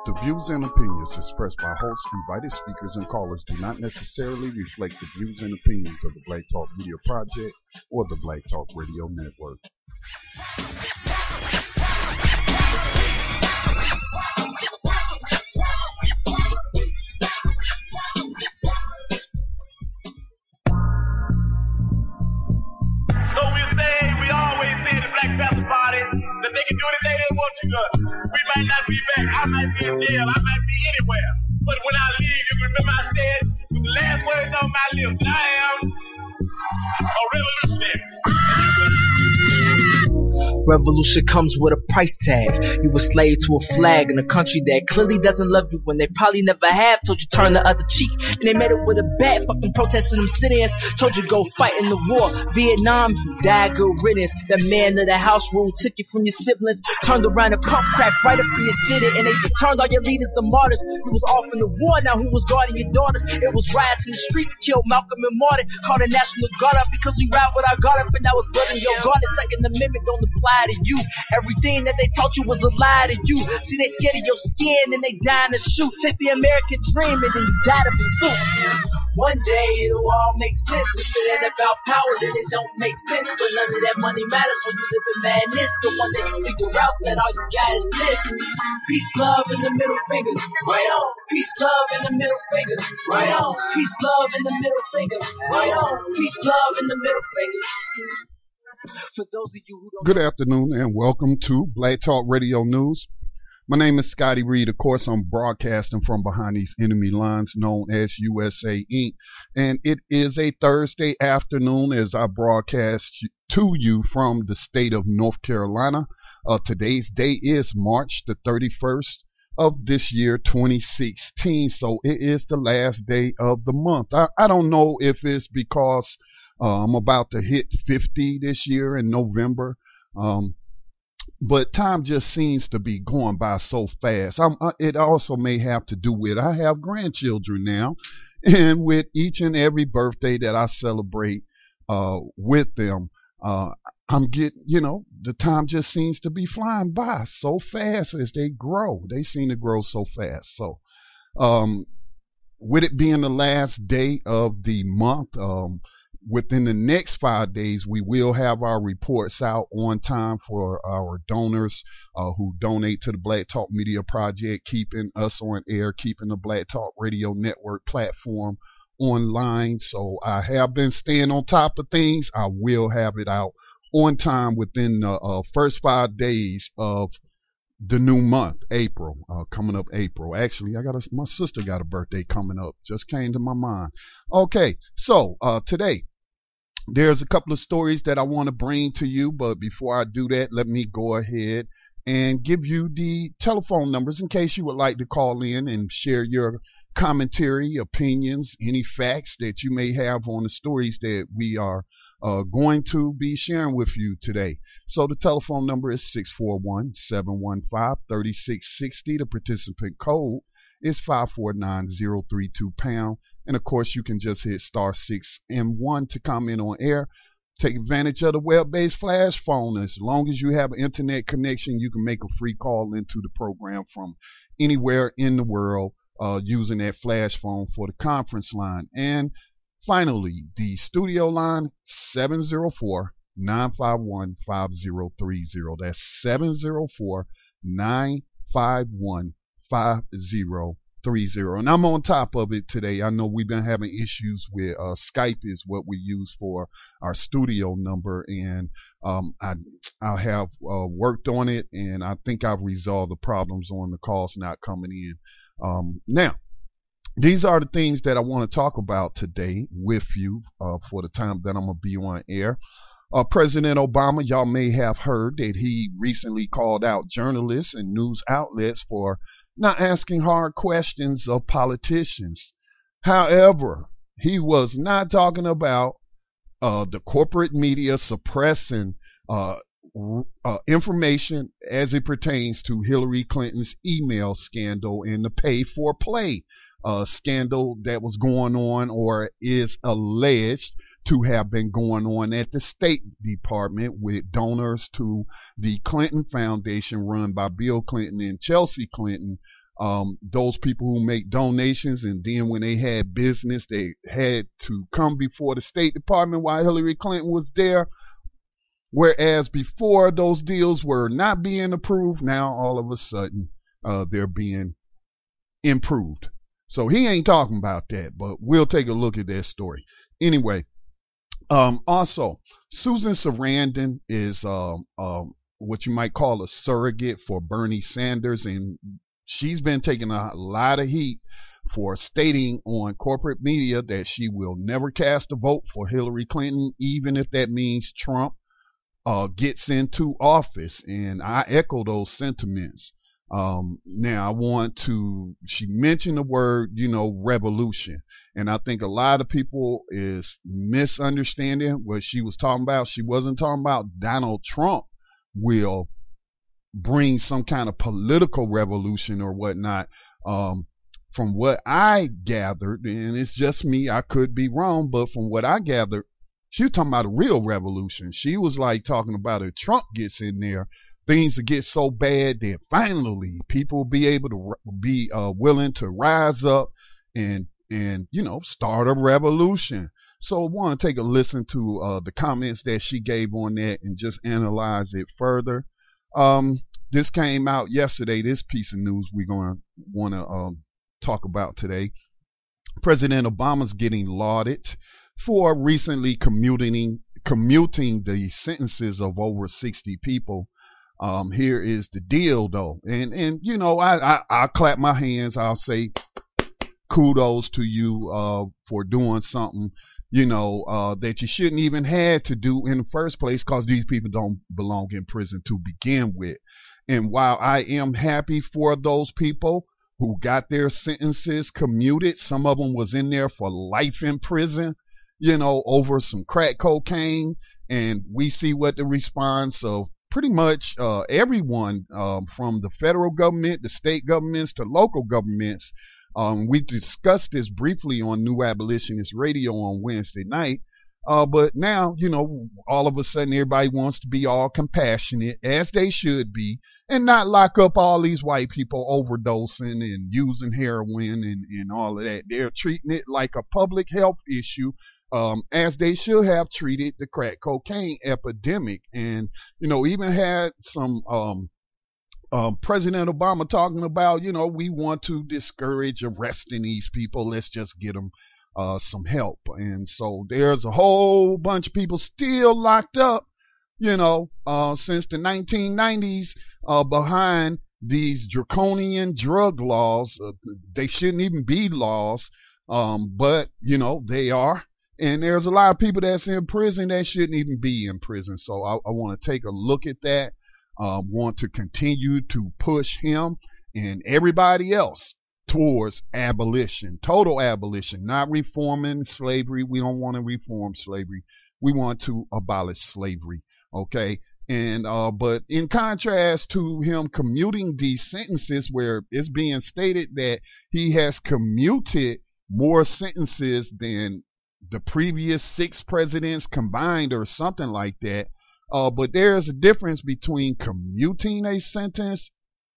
The views and opinions expressed by hosts, invited speakers, and callers do not necessarily reflect the views and opinions of the Black Talk Media Project or the Black Talk Radio Network. That they can do anything they want to do. We might not be back. I might be in jail. I might be anywhere. But when I leave, you can remember I said, with the last words on my lips, I am a revolutionary. Revolution comes with a price tag. You a slave to a flag in a country that clearly doesn't love you when they probably never have. Told you turn the other cheek, and they made it with a bat. Fucking protesting them sit-ins. Told you go fight in the war. Vietnam, you died good riddance. The man of the house rule took you from your siblings. Turned around and pump crack right up in your city, and they turned all your leaders to martyrs. You was off in the war, now who was guarding your daughters? It was riots in the streets, killed Malcolm and Martin. Called the National Guard up because we ride with our guard up, and that was blood in your garden. Second Amendment don't apply to you. Everything that they taught you was a lie to you. See, they scared of your skin and they dying to shoot. Take the American dream and then you die to pursue. One day it'll all make sense. If it ain't about power, then it don't make sense. But none of that money matters when you live in madness. So one day you figure out that all you got is this. Peace, love, and the middle fingers. Right on. Peace, love, and the middle fingers. Right on. Peace, love, and the middle fingers. Right on. Peace, love, and the middle fingers. For those of you who don't Good afternoon and welcome to Black Talk Radio News. My name is Scotty Reed. Of course, I'm broadcasting from behind these enemy lines known as USA Inc. And it is a Thursday afternoon as I broadcast to you from the state of North Carolina. Today's date is March the 31st of this year, 2016. So it is the last day of the month. I don't know if it's because I'm about to hit 50 this year in November. But time just seems to be going by so fast. It also may have to do with I have grandchildren now. And with each and every birthday that I celebrate with them, I'm getting, the time just seems to be flying by so fast as they grow. They seem to grow so fast. So with it being the last day of the month, within the next 5 days, we will have our reports out on time for our donors who donate to the Black Talk Media Project, keeping us on air, keeping the Black Talk Radio Network platform online. So I have been staying on top of things. I will have it out on time within the first 5 days of the new month, April, coming up April. Actually, my sister got a birthday coming up. Just came to my mind. Okay, so today, there's a couple of stories that I want to bring to you, but before I do that, let me go ahead and give you the telephone numbers in case you would like to call in and share your commentary, opinions, any facts that you may have on the stories that we are going to be sharing with you today. So the telephone number is 641-715-3660. The participant code is 549032#. And of course, you can just hit *6 and 1 to comment on air. Take advantage of the web-based flash phone. As long as you have an internet connection, you can make a free call into the program from anywhere in the world using that flash phone for the conference line. And finally, the studio line, 704-951-5030. That's 704-951-5030. And I'm on top of it today. I know we've been having issues with Skype is what we use for our studio number, and I have worked on it, and I think I've resolved the problems on the calls not coming in. Now, these are the things that I want to talk about today with you for the time that I'm going to be on air. President Obama, y'all may have heard that he recently called out journalists and news outlets for not asking hard questions of politicians. However, he was not talking about the corporate media suppressing information as it pertains to Hillary Clinton's email scandal and the pay for play scandal that was going on or is alleged to have been going on at the State Department with donors to the Clinton Foundation run by Bill Clinton and Chelsea Clinton, those people who make donations, and then when they had business, they had to come before the State Department while Hillary Clinton was there. Whereas before those deals were not being approved, now all of a sudden they're being improved. So he ain't talking about that, but we'll take a look at that story. Anyway, also, Susan Sarandon is what you might call a surrogate for Bernie Sanders, and she's been taking a lot of heat for stating on corporate media that she will never cast a vote for Hillary Clinton, even if that means Trump gets into office. And I echo those sentiments. Now she mentioned the word, revolution. And I think a lot of people is misunderstanding what she was talking about. She wasn't talking about Donald Trump will bring some kind of political revolution or whatnot. From what I gathered, and it's just me, I could be wrong, but from what I gathered, she was talking about a real revolution. She was like talking about if Trump gets in there, things will get so bad that finally people will be able to be willing to rise up and start a revolution. So I want to take a listen to the comments that she gave on that and just analyze it further. This came out yesterday, this piece of news we're going to want to talk about today. President Obama's getting lauded for recently commuting the sentences of over 60 people. Here is the deal, though, and I'll clap my hands. I'll say kudos to you for doing something that you shouldn't even had to do in the first place, because these people don't belong in prison to begin with. And while I am happy for those people who got their sentences commuted, some of them was in there for life in prison, over some crack cocaine, and we see what the response of pretty much everyone from the federal government, the state governments, to local governments. We discussed this briefly on New Abolitionist Radio on Wednesday night. But now, all of a sudden everybody wants to be all compassionate, as they should be, and not lock up all these white people overdosing and using heroin and all of that. They're treating it like a public health issue, as they should have treated the crack cocaine epidemic. And, even had some President Obama talking about, we want to discourage arresting these people. Let's just get them some help. And so there's a whole bunch of people still locked up, since the 1990s behind these draconian drug laws. They shouldn't even be laws, but, they are. And there's a lot of people that's in prison that shouldn't even be in prison. So I want to take a look at that. Want to continue to push him and everybody else towards abolition, total abolition, not reforming slavery. We don't want to reform slavery. We want to abolish slavery. Okay. And but in contrast to him commuting these sentences, where it's being stated that he has commuted more sentences than the previous 6 presidents combined or something like that. But there's a difference between commuting a sentence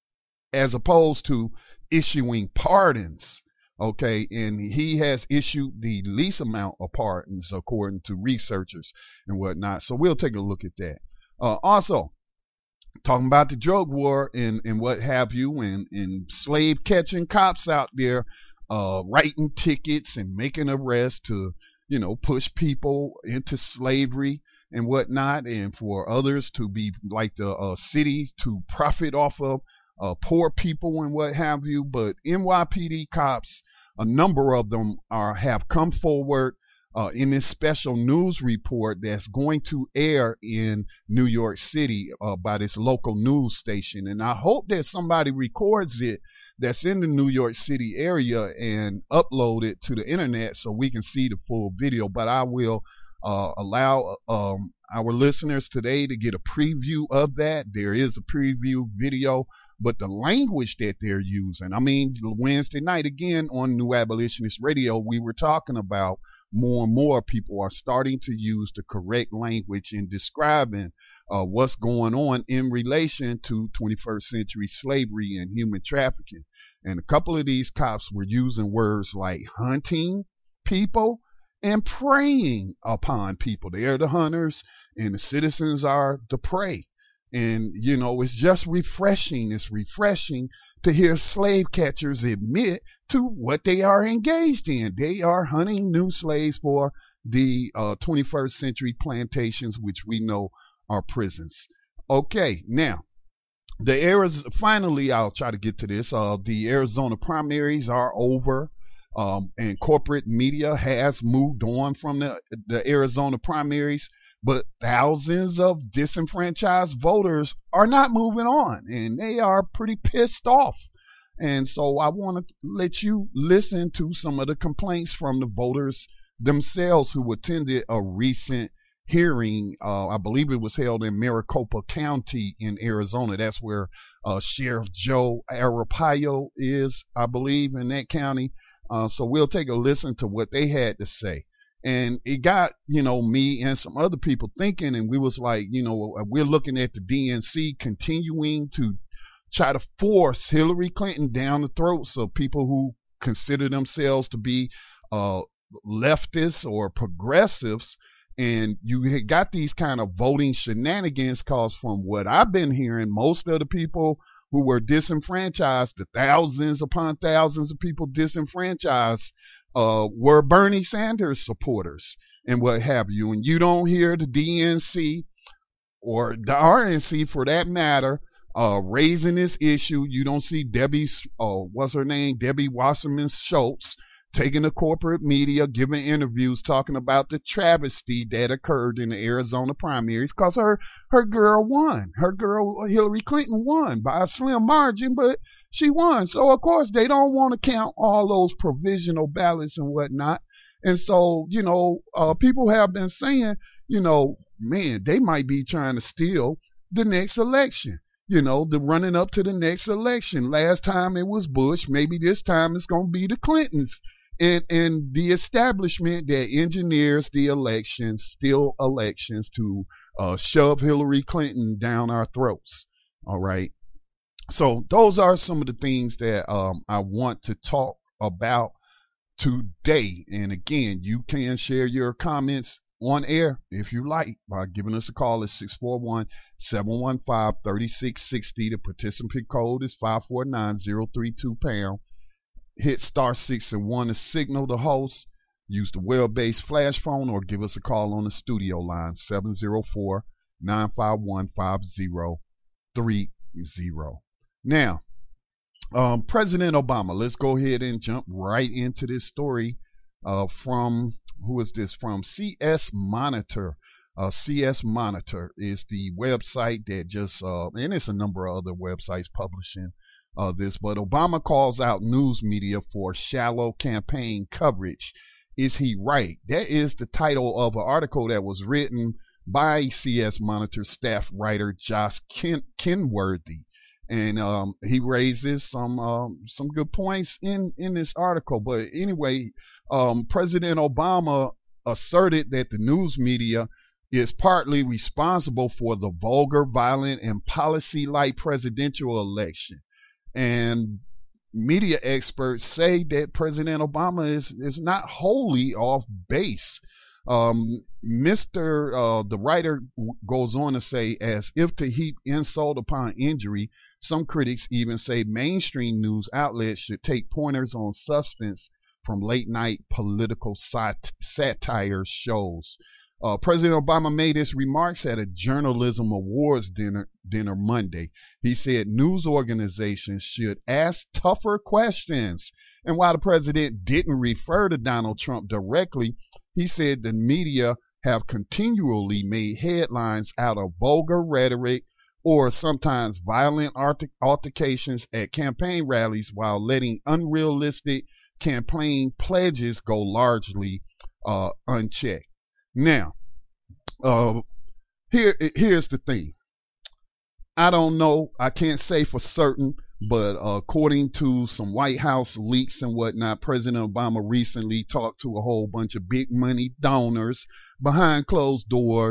as opposed to issuing pardons. Okay, and he has issued the least amount of pardons according to researchers and whatnot. So we'll take a look at that. Also, talking about the drug war and what have you, and slave catching cops out there writing tickets and making arrests to, push people into slavery and whatnot, and for others to be like the cities to profit off of poor people and what have you. But NYPD cops, a number of them have come forward in this special news report that's going to air in New York City by this local news station. And I hope that somebody records it that's in the New York City area and upload it to the internet so we can see the full video. But I will allow our listeners today to get a preview of that. There is a preview video, but the language that they're using, Wednesday night again on New Abolitionist Radio, we were talking about more and more people are starting to use the correct language in describing what's going on in relation to 21st century slavery and human trafficking. And a couple of these cops were using words like hunting people and preying upon people. They're the hunters and the citizens are the prey. And, you know, it's just refreshing. It's refreshing to hear slave catchers admit to what they are engaged in. They are hunting new slaves for the 21st century plantations, which we know are prisons. Okay, now, finally, I'll try to get to this. The Arizona primaries are over. And corporate media has moved on from the Arizona primaries, but thousands of disenfranchised voters are not moving on, and they are pretty pissed off. And so I want to let you listen to some of the complaints from the voters themselves who attended a recent hearing. I believe it was held in Maricopa County in Arizona. That's where Sheriff Joe Arpaio is, I believe, in that county. So we'll take a listen to what they had to say. And it got, you know, me and some other people thinking, and we was like, you know, we're looking at the DNC continuing to try to force Hillary Clinton down the throats of people who consider themselves to be leftists or progressives. And you had got these kind of voting shenanigans, cause from what I've been hearing, most of the people who were disenfranchised, the thousands upon thousands of people disenfranchised, were Bernie Sanders supporters and what have you. And you don't hear the DNC or the RNC, for that matter, raising this issue. You don't see Debbie Wasserman Schultz taking the corporate media, giving interviews, talking about the travesty that occurred in the Arizona primaries, because her girl won. Her girl, Hillary Clinton, won by a slim margin, but she won. So, of course, they don't want to count all those provisional ballots and whatnot. And so, you know, people have been saying, you know, man, they might be trying to steal the next election. You know, the running up to the next election. Last time it was Bush. Maybe this time it's going to be the Clintons. And the establishment that engineers the elections, steal elections to shove Hillary Clinton down our throats. All right. So those are some of the things that I want to talk about today. And again, you can share your comments on air if you like by giving us a call at 641-715-3660. The participant code is 549-032#. Hit *6 and 1 to signal the host. Use the web-based flash phone or give us a call on the studio line, 704-951-5030. Now, President Obama, let's go ahead and jump right into this story from, who is this from? CS Monitor. CS Monitor is the website that just, and it's a number of other websites publishing this, but Obama calls out news media for shallow campaign coverage. Is he right? That is the title of an article that was written by CS Monitor staff writer Josh Kenworthy, and he raises some good points in this article. But anyway, President Obama asserted that the news media is partly responsible for the vulgar, violent, and policy-light presidential election. And media experts say that President Obama is not wholly off base. The writer goes on to say, as if to heap insult upon injury, some critics even say mainstream news outlets should take pointers on substance from late-night political satire shows. President Obama made his remarks at a journalism awards dinner Monday. He said news organizations should ask tougher questions. And while the president didn't refer to Donald Trump directly, he said the media have continually made headlines out of vulgar rhetoric or sometimes violent altercations at campaign rallies while letting unrealistic campaign pledges go largely unchecked. Now, here's the thing. I don't know. I can't say for certain, but according to some White House leaks and whatnot, President Obama recently talked to a whole bunch of big money donors behind closed doors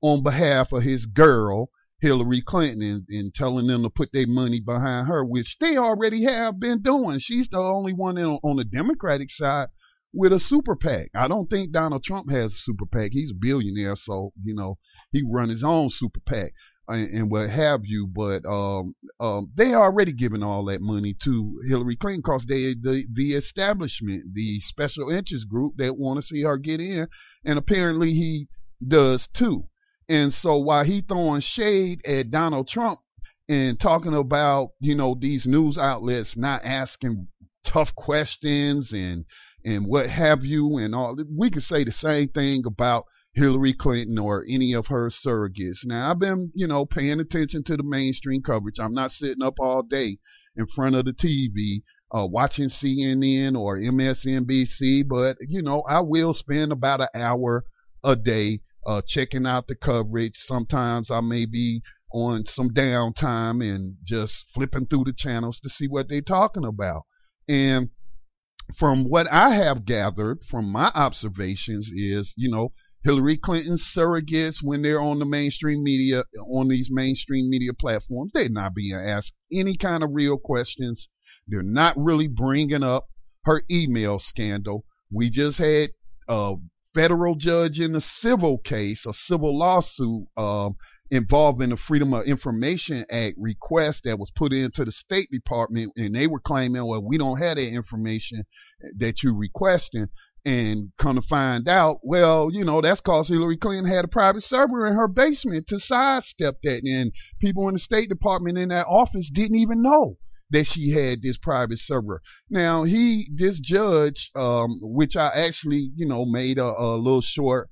on behalf of his girl, Hillary Clinton, and telling them to put their money behind her, which they already have been doing. She's the only one on the Democratic side with a super PAC. I don't think Donald Trump has a super PAC. He's a billionaire, so, he run his own super PAC and what have you. But they already giving all that money to Hillary Clinton because the establishment, the special interest group that want to see her get in, and apparently he does too. And so while he throwing shade at Donald Trump and talking about, these news outlets not asking tough questions and what have you and all, we could say the same thing about Hillary Clinton or any of her surrogates. Now, I've been, paying attention to the mainstream coverage. I'm not sitting up all day in front of the TV watching CNN or MSNBC, but, I will spend about an hour a day checking out the coverage. Sometimes I may be on some downtime and just flipping through the channels to see what they're talking about. And from what I have gathered from my observations is, Hillary Clinton's surrogates, when they're on the mainstream media, on these mainstream media platforms, they're not being asked any kind of real questions. They're not really bringing up her email scandal. We just had federal judge in a civil case, a civil lawsuit involving the Freedom of Information Act request that was put into the State Department, and they were claiming, well, we don't have that information that you're requesting. And come to find out, well, that's because Hillary Clinton had a private server in her basement to sidestep that, and people in the State Department in that office didn't even know that she had this private server. Now, this judge, which I actually, made a little short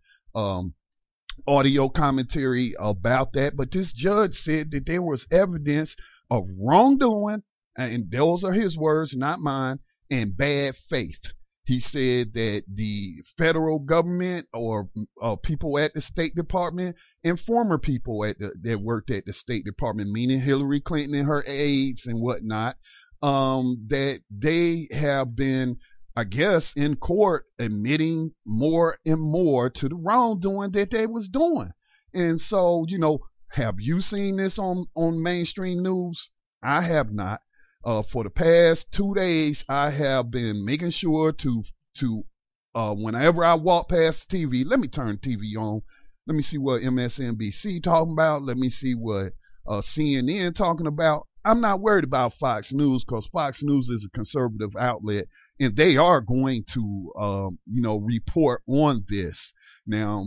audio commentary about that, but this judge said that there was evidence of wrongdoing, and those are his words, not mine, and bad faith. He said that the federal government or people at the State Department and former people that worked at the State Department, meaning Hillary Clinton and her aides and whatnot, that they have been, I guess, in court admitting more and more to the wrongdoing that they was doing. And so, have you seen this on mainstream news? I have not. For the past 2 days, I have been making sure to whenever I walk past the TV, let me turn the TV on. Let me see what MSNBC talking about. Let me see what CNN talking about. I'm not worried about Fox News because Fox News is a conservative outlet, and they are going to, report on this. Now,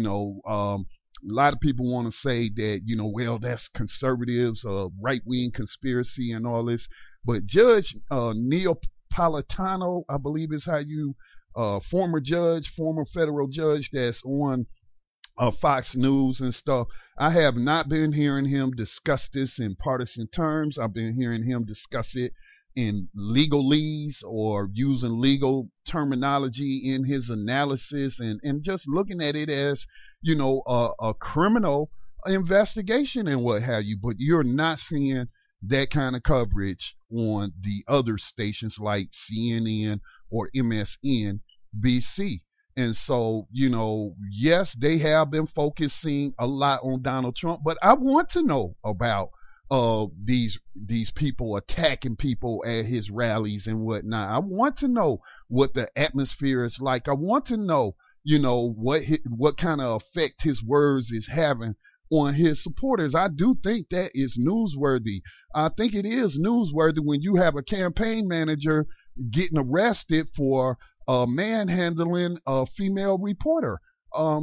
a lot of people want to say that, well, that's conservatives, right-wing conspiracy and all this. But Judge Neil Napolitano, I believe is how you, former federal judge that's on Fox News and stuff. I have not been hearing him discuss this in partisan terms. I've been hearing him discuss it in legalese or using legal terminology in his analysis and just looking at it as, a criminal investigation and what have you. But you're not seeing that kind of coverage on the other stations like CNN or MSNBC. And so, yes, they have been focusing a lot on Donald Trump, but I want to know about these people attacking people at his rallies and whatnot. I want to know what the atmosphere is like. I want to know, what kind of effect his words is having on his supporters. I do think that is newsworthy. I think it is newsworthy when you have a campaign manager getting arrested for manhandling a female reporter. I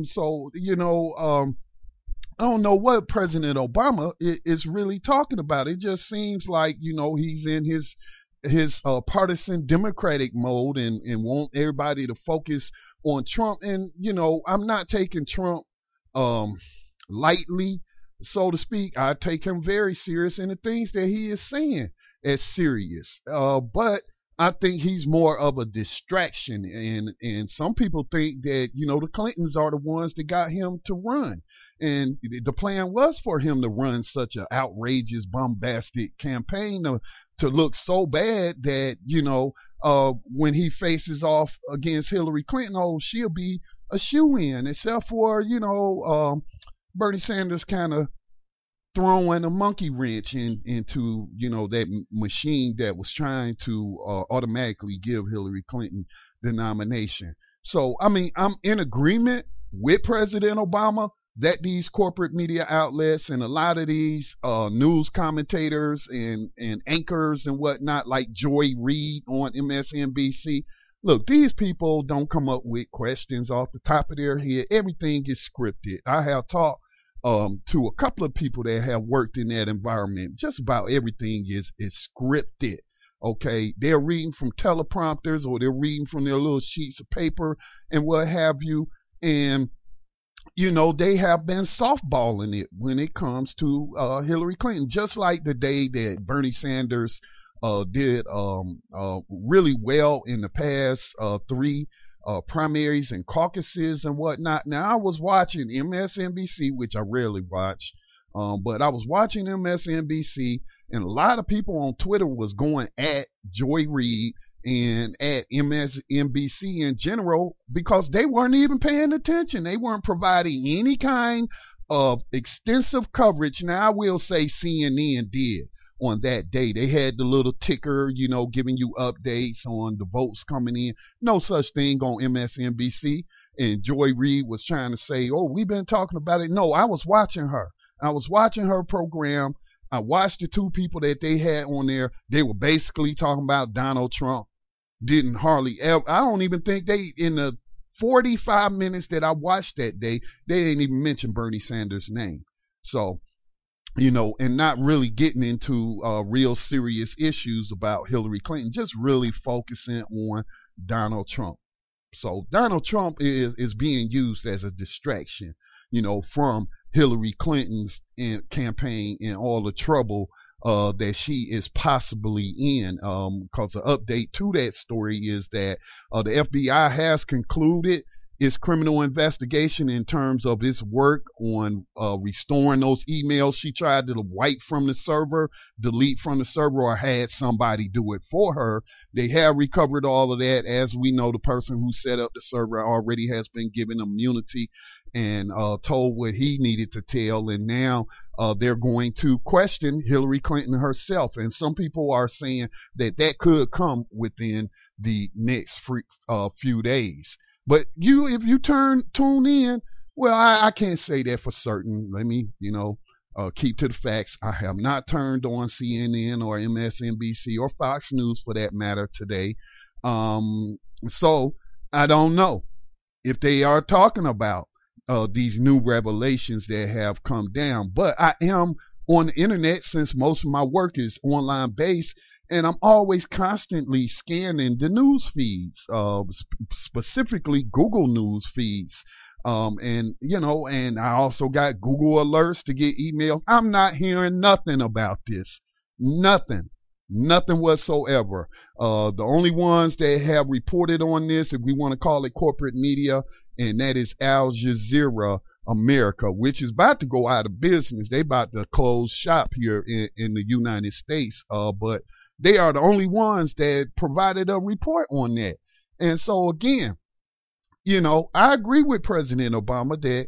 don't know what President Obama is really talking about. It just seems like, he's in his partisan Democratic mode and want everybody to focus on Trump. And, I'm not taking Trump lightly, so to speak. I take him very serious, and the things that he is saying as serious. But I think he's more of a distraction, and some people think that, the Clintons are the ones that got him to run. And the plan was for him to run such an outrageous, bombastic campaign to look so bad that, when he faces off against Hillary Clinton, she'll be a shoo-in, except for, Bernie Sanders kind of throwing a monkey wrench into that machine that was trying to automatically give Hillary Clinton the nomination. So I mean, I'm in agreement with President Obama that these corporate media outlets and a lot of these news commentators and anchors and whatnot, like Joy Reid on MSNBC, look, these people don't come up with questions off the top of their head. Everything is scripted. I have talked to a couple of people that have worked in that environment. Just about everything is scripted. Okay, they're reading from teleprompters or they're reading from their little sheets of paper and what have you. And, they have been softballing it when it comes to Hillary Clinton, just like the day that Bernie Sanders did really well in the past 3 primaries and caucuses and whatnot. Now, I was watching MSNBC, which I rarely watch, but I was watching MSNBC, and a lot of people on Twitter was going at Joy Reid and at MSNBC in general because they weren't even paying attention. They weren't providing any kind of extensive coverage. Now, I will say CNN did on that day. They had the little ticker, giving you updates on the votes coming in. No such thing on MSNBC. And Joy Reid was trying to say, oh, we've been talking about it. No, I was watching her. I was watching her program. I watched the 2 people that they had on there. They were basically talking about Donald Trump. Didn't hardly ever. I don't even think they, in the 45 minutes that I watched that day, they didn't even mention Bernie Sanders' name. So, and not really getting into real serious issues about Hillary Clinton, just really focusing on Donald Trump. So Donald Trump is being used as a distraction, from Hillary Clinton's campaign and all the trouble that she is possibly in. Because the update to that story is that the FBI has concluded its criminal investigation in terms of its work on restoring those emails she tried to wipe from the server, delete from the server, or had somebody do it for her. They have recovered all of that. As we know, the person who set up the server already has been given immunity and told what he needed to tell, and now they're going to question Hillary Clinton herself. And some people are saying that could come within the next few days. But if you tune in, well, I can't say that for certain. Let me, keep to the facts. I have not turned on CNN or MSNBC or Fox News for that matter today. So I don't know if they are talking about these new revelations that have come down. But I am on the internet since most of my work is online based. And I'm always constantly scanning the news feeds, specifically Google News feeds. And I also got Google alerts to get emails. I'm not hearing nothing about this. Nothing whatsoever. The only ones that have reported on this, if we want to call it corporate media, and that is Al Jazeera America, which is about to go out of business. They about to close shop here in the United States. But they are the only ones that provided a report on that. And so again, I agree with President Obama that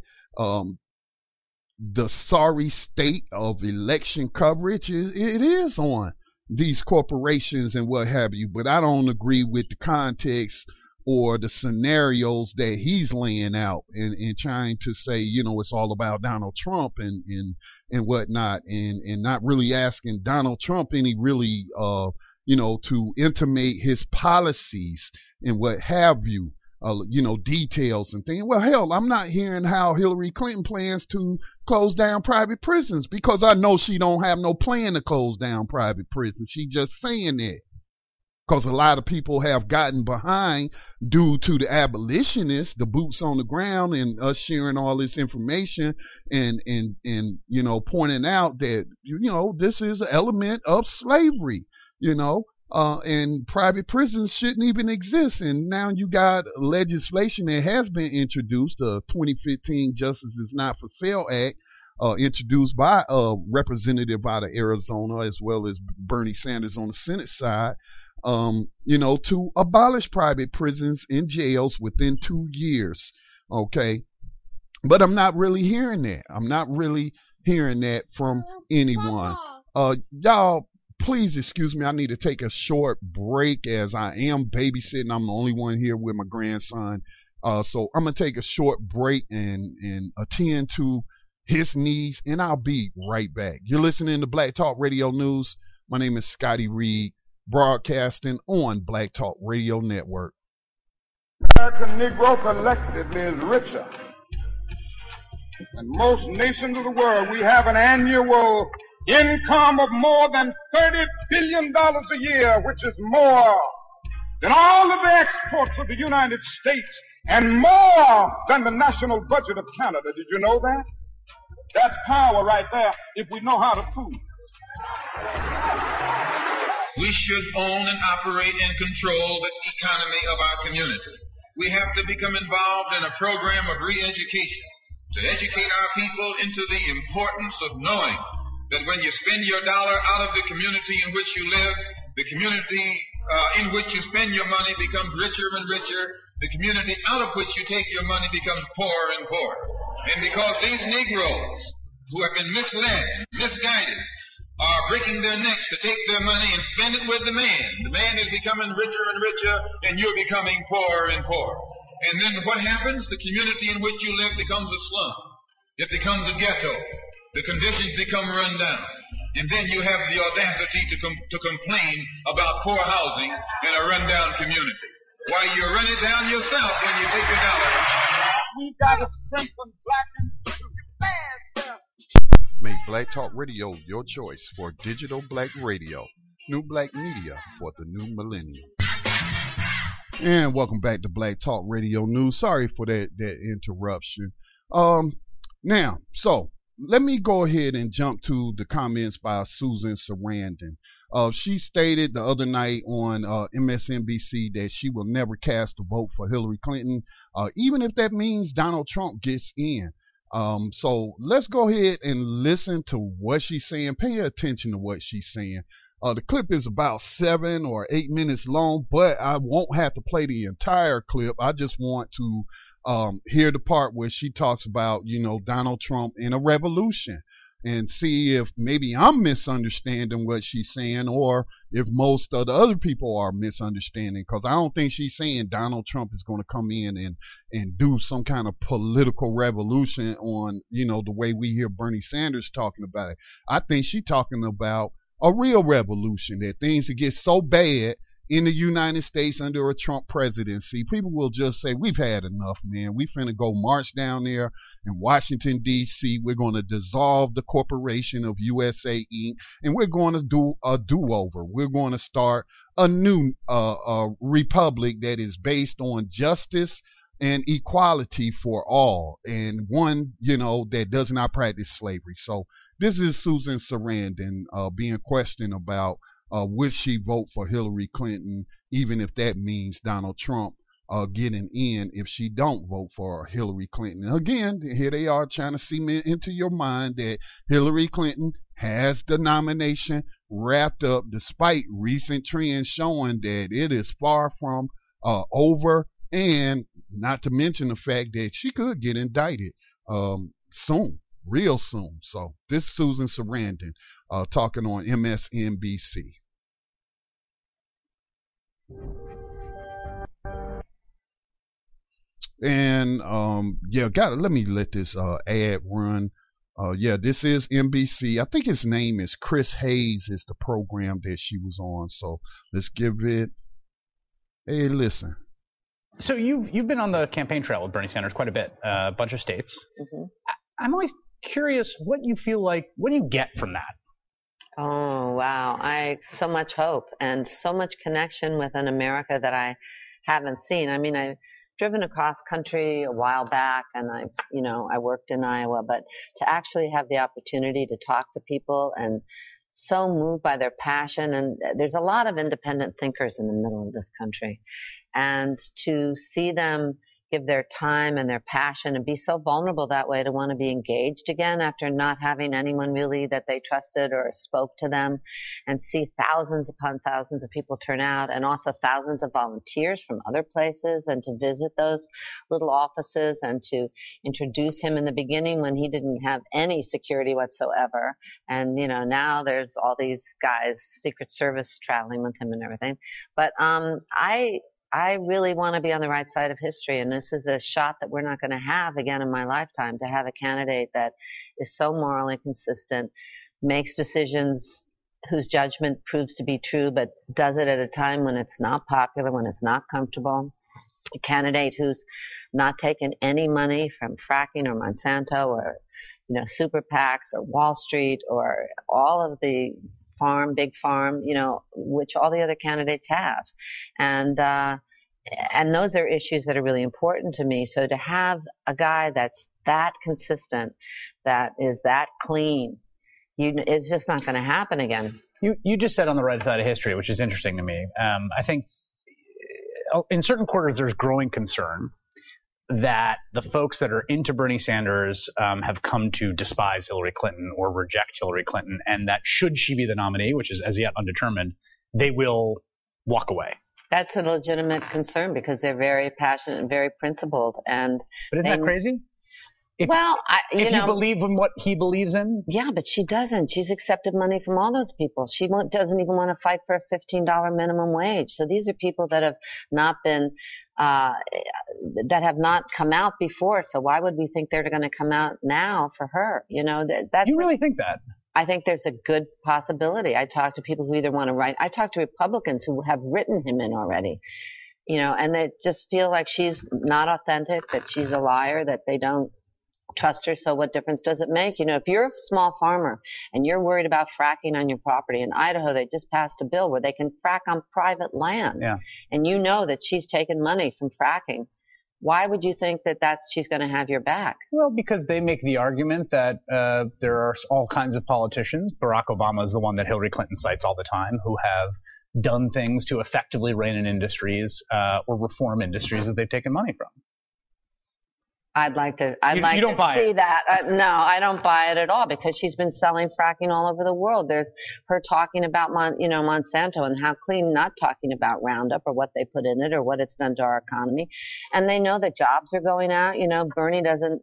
the sorry state of election coverage it is on these corporations and what have you. But I don't agree with the context or the scenarios that he's laying out and trying to say, it's all about Donald Trump and whatnot, and not really asking Donald Trump any really, to intimate his policies and what have you, details and things. Well, hell, I'm not hearing how Hillary Clinton plans to close down private prisons, because I know she don't have no plan to close down private prisons. She just saying that. Because a lot of people have gotten behind due to the abolitionists, the boots on the ground, and us sharing all this information and pointing out that, this is an element of slavery, and private prisons shouldn't even exist. And now you got legislation that has been introduced, the 2015 Justice is Not for Sale Act, introduced by a representative out of Arizona, as well as Bernie Sanders on the Senate side, to abolish private prisons and jails within 2 years. Okay. But I'm not really hearing that. I'm not really hearing that from anyone. Y'all, please excuse me. I need to take a short break as I am babysitting. I'm the only one here with my grandson. So I'm going to take a short break and attend to his needs, and I'll be right back. You're listening to Black Talk Radio News. My name is Scotty Reed, broadcasting on Black Talk Radio Network. American Negro collectively is richer than most nations of the world. We have an annual income of more than $30 billion a year, which is more than all of the exports of the United States and more than the national budget of Canada. Did you know that? That's power right there if we know how to prove it. We should own and operate and control the economy of our community. We have to become involved in a program of re-education to educate our people into the importance of knowing that when you spend your dollar out of the community in which you live, the community in which you spend your money becomes richer and richer. The community out of which you take your money becomes poorer and poorer. And because these Negroes who have been misled, misguided, are breaking their necks to take their money and spend it with the man is becoming richer and richer, and you're becoming poorer and poorer. And then what happens? The community in which you live becomes a slum. It becomes a ghetto. The conditions become run down. And then you have the audacity to complain about poor housing in a rundown community. Why, you run it down yourself when you take your dollar. We've got to strengthen black institutions. Make Black Talk Radio your choice for digital black radio. New black media for the new millennium. And welcome back to Black Talk Radio News. Sorry for that interruption. Now, so let me go ahead and jump to the comments by Susan Sarandon. She stated the other night on MSNBC that she will never cast a vote for Hillary Clinton, even if that means Donald Trump gets in. So let's go ahead and listen to what she's saying. Pay attention to what she's saying. The clip is about 7 or 8 minutes long, but I won't have to play the entire clip. I just want to hear the part where she talks about, Donald Trump in a revolution, and see if maybe I'm misunderstanding what she's saying, or if most of the other people are misunderstanding, because I don't think she's saying Donald Trump is going to come in and do some kind of political revolution on, the way we hear Bernie Sanders talking about it. I think she's talking about a real revolution, that things will get so bad in the United States under a Trump presidency, people will just say, we've had enough, man. We finna go march down there in Washington, D.C. We're going to dissolve the corporation of USA Inc., and we're going to do a do-over. We're going to start a new republic that is based on justice and equality for all, and one, that does not practice slavery. So this is Susan Sarandon being questioned about would she vote for Hillary Clinton, even if that means Donald Trump getting in if she don't vote for Hillary Clinton. Again, here they are trying to cement into your mind that Hillary Clinton has the nomination wrapped up, despite recent trends showing that it is far from over, and not to mention the fact that she could get indicted soon, real soon. So this is Susan Sarandon talking on MSNBC. And let me let this ad run. This is NBC. I think his name is Chris Hayes is the program that she was on. So let's give it a listen. So you've been on the campaign trail with Bernie Sanders quite a bit, a bunch of states. Mm-hmm. I'm always curious what you feel like. What do you get from that? Oh, wow. So much hope and so much connection with an America that I haven't seen. I mean, I've driven across country a while back, and I worked in Iowa, but to actually have the opportunity to talk to people and so moved by their passion, and there's a lot of independent thinkers in the middle of this country, and to see them give their time and their passion and be so vulnerable that way to want to be engaged again after not having anyone really that they trusted or spoke to them, and see thousands upon thousands of people turn out, and also thousands of volunteers from other places, and to visit those little offices and to introduce him in the beginning when he didn't have any security whatsoever. And, you know, now there's all these guys, Secret Service traveling with him and everything. But I really want to be on the right side of history, and this is a shot that we're not going to have again in my lifetime, to have a candidate that is so morally consistent, makes decisions whose judgment proves to be true, but does it at a time when it's not popular, when it's not comfortable. A candidate who's not taken any money from fracking or Monsanto or, you know, super PACs or Wall Street or all of the big farm, you know, which all the other candidates have. And those are issues that are really important to me. So to have a guy that's that consistent, that is that clean, it's just not going to happen again. You just said on the right side of history, which is interesting to me. I think in certain quarters there's growing concern that the folks that are into Bernie Sanders have come to despise Hillary Clinton or reject Hillary Clinton, and that should she be the nominee, which is as yet undetermined, they will walk away. That's a legitimate concern because they're very passionate and very principled. But isn't that crazy? If you believe in what he believes in? Yeah, but she doesn't. She's accepted money from all those people. She doesn't even want to fight for a $15 minimum wage. So these are people that have not been, that have not come out before. So why would we think they're going to come out now for her? You know, that's. You really think that? I think there's a good possibility. I talk to people who either want to write. I talk to Republicans who have written him in already. You know, and they just feel like she's not authentic, that she's a liar, that they don't trust her. So what difference does it make? You know, if you're a small farmer and you're worried about fracking on your property, in Idaho they just passed a bill where they can frack on private land, and you know that she's taken money from fracking, why would you think that she's going to have your back? Well, because they make the argument that there are all kinds of politicians. Barack Obama is the one that Hillary Clinton cites all the time, who have done things to effectively rein in industries or reform industries that they've taken money from. I'd like to don't buy see it. that. No, I don't buy it at all, because she's been selling fracking all over the world. There's her talking about Monsanto and how clean, not talking about Roundup or what they put in it or what it's done to our economy. And they know that jobs are going out. You know, Bernie doesn't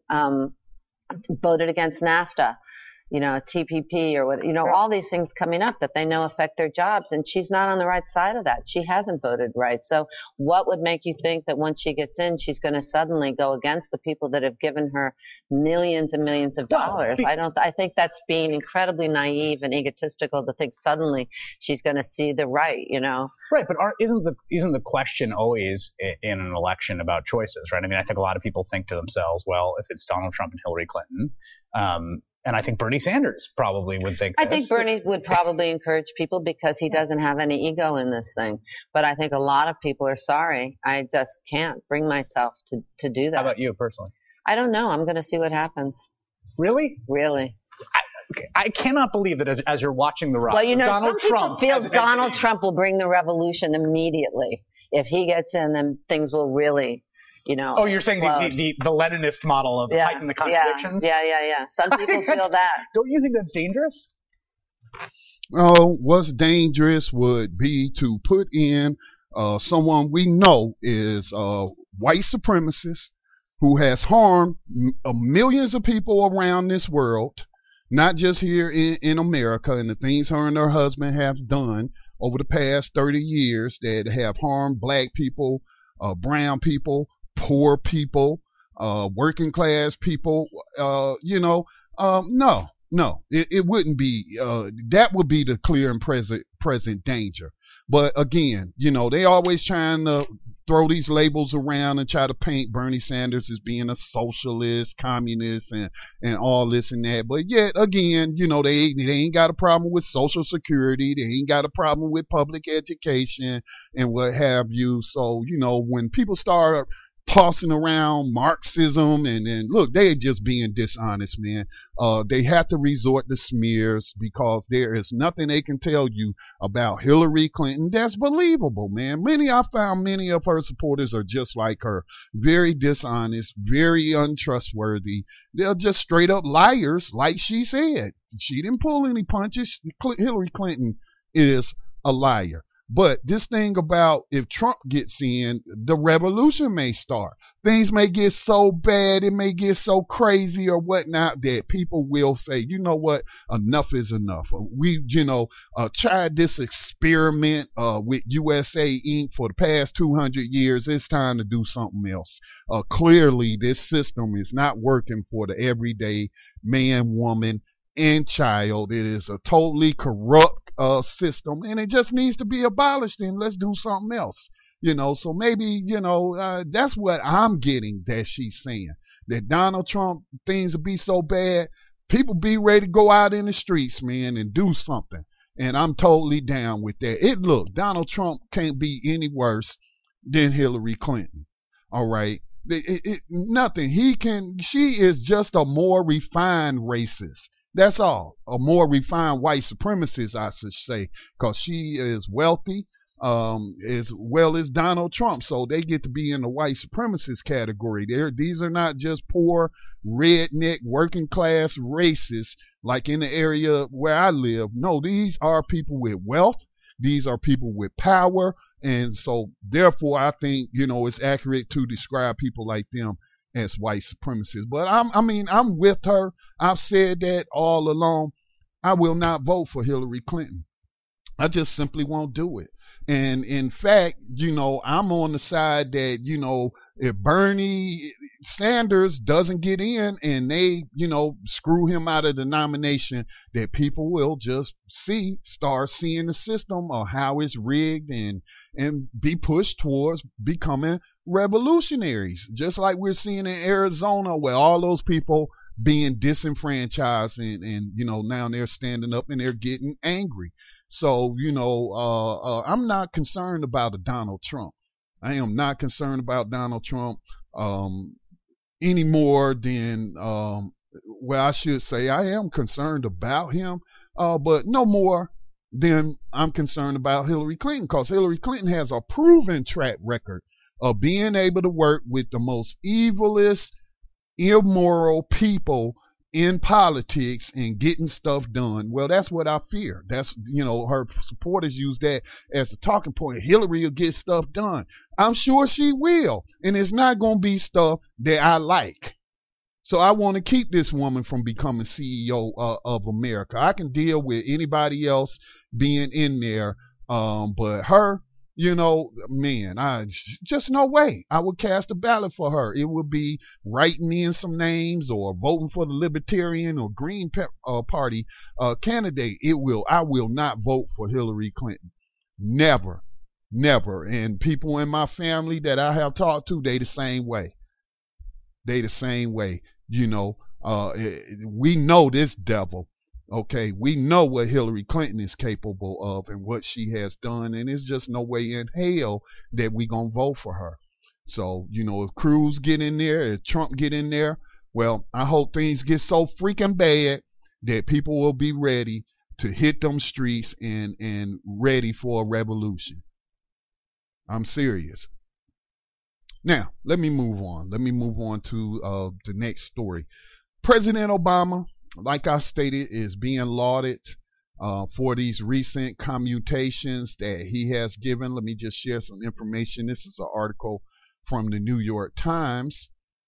voted against NAFTA, you know, TPP or what, you know, all these things coming up that they know affect their jobs, and she's not on the right side of that. She hasn't voted right. So what would make you think that once she gets in, she's going to suddenly go against the people that have given her millions and millions of dollars? I think that's being incredibly naive and egotistical to think suddenly she's going to see the right, you know. Right, but isn't the question always in an election about choices, right? I mean, I think a lot of people think to themselves, well, if it's Donald Trump and Hillary Clinton, and I think Bernie Sanders probably would think this. I think Bernie would probably encourage people because he doesn't have any ego in this thing. But I think a lot of people are sorry. I just can't bring myself to do that. How about you personally? I don't know. I'm going to see what happens. Really? Really. I cannot believe that as you're watching the rise, well, you know, Donald some Trump people feel Donald Trump will bring the revolution immediately. If he gets in, then things will really, you know. Oh, you're saying the Leninist model of fighting the contradictions? Yeah. Some people feel that. Don't you think that's dangerous? Oh, what's dangerous would be to put in someone we know is a white supremacist who has harmed millions of people around this world, not just here in America, and the things her and her husband have done over the past 30 years that have harmed black people, brown people, poor people, working class people. No, it wouldn't be. That would be the clear and present danger. But again, you know, they always trying to throw these labels around and try to paint Bernie Sanders as being a socialist, communist, and all this and that. But yet again, you know, they ain't got a problem with Social Security. They ain't got a problem with public education and what have you. So, you know, when people start tossing around Marxism, and look, they're just being dishonest, man. They have to resort to smears because there is nothing they can tell you about Hillary Clinton that's believable, man. I found many of her supporters are just like her, very dishonest, very untrustworthy. They're just straight up liars, like she said. She didn't pull any punches. Hillary Clinton is a liar. But this thing about if Trump gets in, the revolution may start. Things may get so bad, it may get so crazy or whatnot that people will say, you know what, enough is enough. We, tried this experiment with USA Inc. for the past 200 years. It's time to do something else. Clearly, this system is not working for the everyday man, woman, and child. It is a totally corrupt system, and it just needs to be abolished, and let's do something else. So maybe, that's what I'm getting that she's saying. That Donald Trump, things will be so bad, people be ready to go out in the streets, man, and do something. And I'm totally down with that. Look, Donald Trump can't be any worse than Hillary Clinton. All right. Nothing. She is just a more refined racist. That's all. A more refined white supremacist, I should say, because she is wealthy, as well as Donald Trump. So they get to be in the white supremacist category. These are not just poor, redneck, working class racists like in the area where I live. No, these are people with wealth. These are people with power. And so, therefore, I think, it's accurate to describe people like them as white supremacists. But I'm with her. I've said that all along. I will not vote for Hillary Clinton. I just simply won't do it. And in fact, I'm on the side that, if Bernie Sanders doesn't get in and they, screw him out of the nomination, that people will just start seeing the system of how it's rigged and be pushed towards becoming revolutionaries, just like we're seeing in Arizona, where all those people being disenfranchised and now they're standing up and they're getting angry. So, I'm not concerned about a Donald Trump. I am not concerned about Donald Trump any more than, I should say I am concerned about him, but no more than I'm concerned about Hillary Clinton, because Hillary Clinton has a proven track record of being able to work with the most evilest, immoral people in politics and getting stuff done. Well, that's what I fear. That's, her supporters use that as a talking point. Hillary will get stuff done. I'm sure she will. And it's not going to be stuff that I like. So I want to keep this woman from becoming CEO of America. I can deal with anybody else being in there. But her, just no way. I would cast a ballot for her. It would be writing in some names or voting for the Libertarian or Green Party candidate. I will not vote for Hillary Clinton. Never. And people in my family that I have talked to, they the same way. We know this devil. Okay, we know what Hillary Clinton is capable of and what she has done, and there's just no way in hell that we gonna vote for her. So, if Cruz get in there, if Trump get in there, well, I hope things get so freaking bad that people will be ready to hit them streets and ready for a revolution. I'm serious. Now, let me move on. Let me move on to the next story. President Obama, like I stated, is being lauded for these recent commutations that he has given. Let me just share some information. This is an article from the New York Times.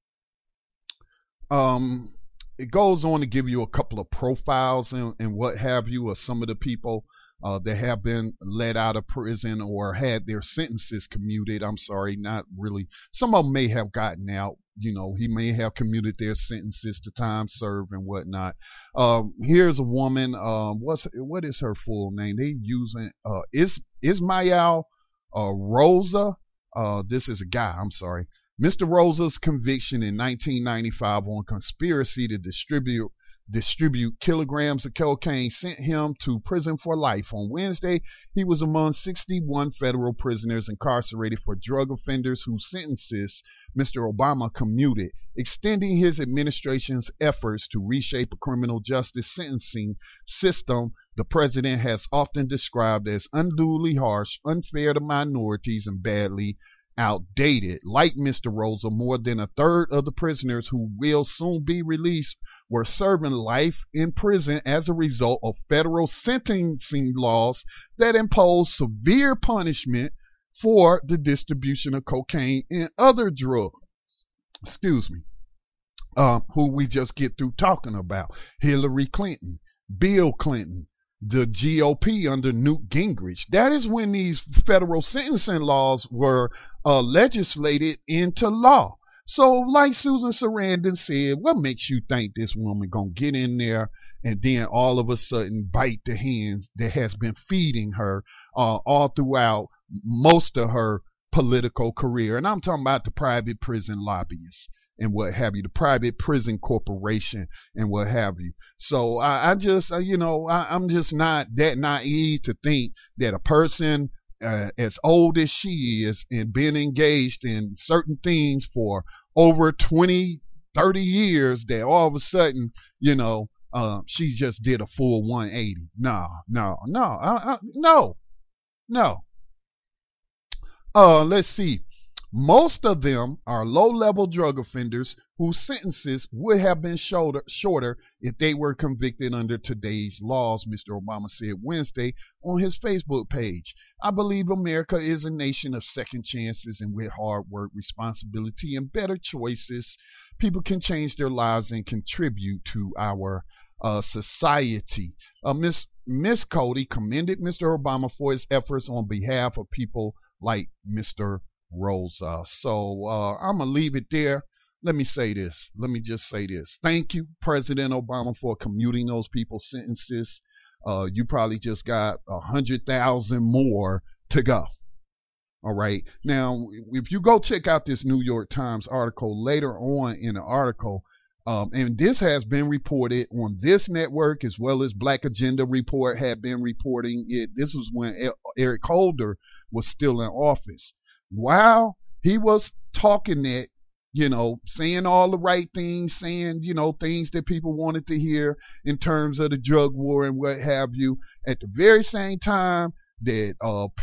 It goes on to give you a couple of profiles and what have you of some of the people that have been let out of prison or had their sentences commuted. I'm sorry, not really. Some of them may have gotten out. He may have commuted their sentences to time served and whatnot. Here's a woman. What is her full name? They using Ismael Rosa. This is a guy. I'm sorry. Mr. Rosa's conviction in 1995 on conspiracy to distribute distribute kilograms of cocaine sent him to prison for life. On Wednesday, he was among 61 federal prisoners incarcerated for drug offenders whose sentences Mr. Obama commuted, extending his administration's efforts to reshape a criminal justice sentencing system the president has often described as unduly harsh, unfair to minorities, and badly outdated. Like Mr. Rosa, more than a third of the prisoners who will soon be released were serving life in prison as a result of federal sentencing laws that impose severe punishment for the distribution of cocaine and other drugs. Who we just get through talking about. Hillary Clinton, Bill Clinton, the GOP under Newt Gingrich. That is when these federal sentencing laws were legislated into law. So like Susan Sarandon said, what makes you think this woman gonna get in there and then all of a sudden bite the hands that has been feeding her all throughout most of her political career? And I'm talking about the private prison lobbyists and what have you, the private prison corporation and what have you. So I'm just not that naive to think that a person as old as she is and been engaged in certain things for over 20, 30 years, that all of a sudden, she just did a full 180. No. Let's see. Most of them are low-level drug offenders whose sentences would have been shorter if they were convicted under today's laws, Mr. Obama said Wednesday on his Facebook page. I believe America is a nation of second chances, and with hard work, responsibility, and better choices, people can change their lives and contribute to our society. Miss Cody commended Mr. Obama for his efforts on behalf of people like Mr. Rosa. So I'm going to leave it there. Let me just say this. Thank you, President Obama, for commuting those people's sentences. You probably just got 100,000 more to go. All right. Now, if you go check out this New York Times article later on in the article, and this has been reported on this network as well as Black Agenda Report had been reporting it. This was when Eric Holder was still in office. While he was talking that, saying all the right things, saying, things that people wanted to hear in terms of the drug war and what have you, at the very same time that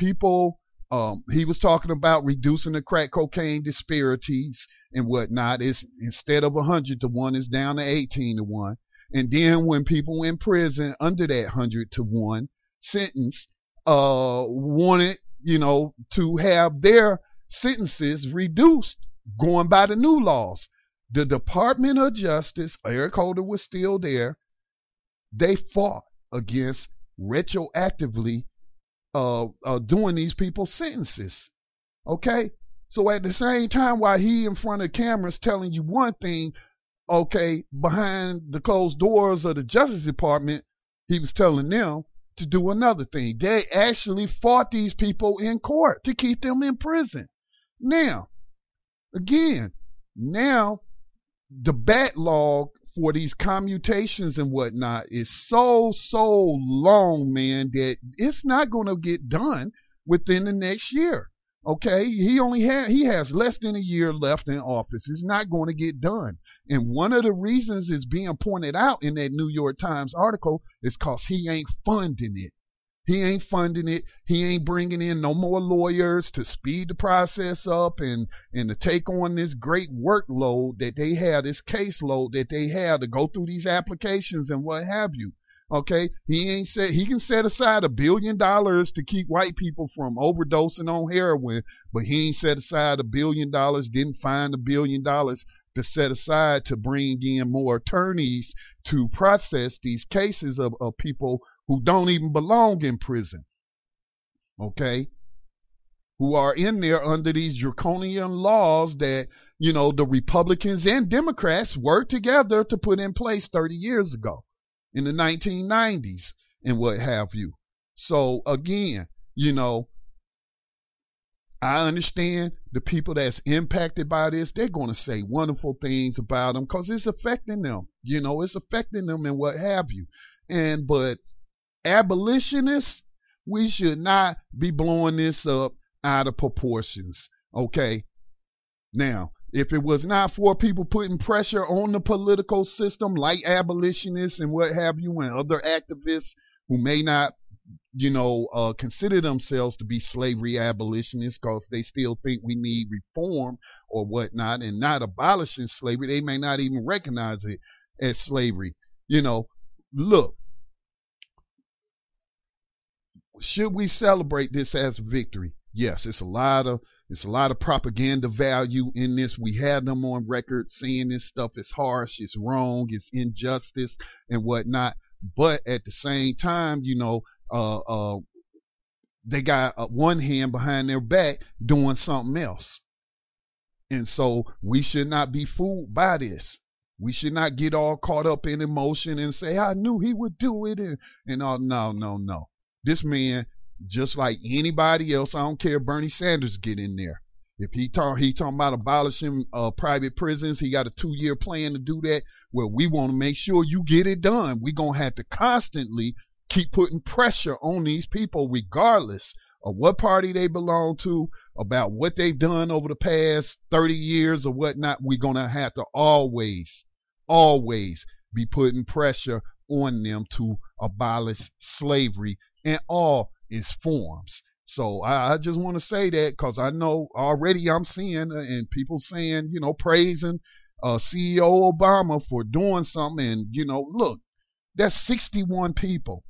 he was talking about reducing the crack cocaine disparities and whatnot. It's instead of 100 to 1, it's down to 18 to 1. And then when people in prison under that 100 to 1 sentence wanted, to have their sentences reduced going by the new laws, the Department of Justice, Eric Holder was still there, they fought against retroactively doing these people's sentences. Okay? So at the same time, while he in front of cameras telling you one thing, okay, behind the closed doors of the Justice Department, he was telling them to do another thing. They actually fought these people in court to keep them in prison. Now, again, the backlog for these commutations and whatnot is so long, man, that it's not going to get done within the next year. Okay, he has less than a year left in office. It's not going to get done. And one of the reasons is being pointed out in that New York Times article is because he ain't funding it. He ain't funding it. He ain't bringing in no more lawyers to speed the process up and to take on this great workload that they have, this caseload that they have to go through these applications and what have you. Okay, he can set aside $1 billion to keep white people from overdosing on heroin, but he ain't set aside $1 billion, didn't find $1 billion to set aside to bring in more attorneys to process these cases of people who don't even belong in prison. Okay, who are in there under these draconian laws that, the Republicans and Democrats worked together to put in place 30 years ago. In the 1990s and what have you. So again, I understand the people that's impacted by this, they're going to say wonderful things about them because it's affecting them. It's affecting them and what have you. But abolitionists, we should not be blowing this up out of proportions. Okay? Now, if it was not for people putting pressure on the political system like abolitionists and what have you and other activists who may not consider themselves to be slavery abolitionists because they still think we need reform or whatnot and not abolishing slavery. They may not even recognize it as slavery. Look, should we celebrate this as a victory? Yes, it's a lot of propaganda value in this. We had them on record saying this stuff is harsh, it's wrong, it's injustice and whatnot. But at the same time, they got one hand behind their back doing something else. And so we should not be fooled by this. We should not get all caught up in emotion and say, I knew he would do it. And all. No. This man, just like anybody else, I don't care if Bernie Sanders get in there. If he talking about abolishing private prisons, he got a 2-year plan to do that. Well, we want to make sure you get it done. We're going to have to constantly keep putting pressure on these people, regardless of what party they belong to, about what they've done over the past 30 years or whatnot. We're going to have to always be putting pressure on them to abolish slavery in all its forms. So I just want to say that because I know already I'm seeing and people saying, praising CEO Obama for doing something. And, look, that's 61 people.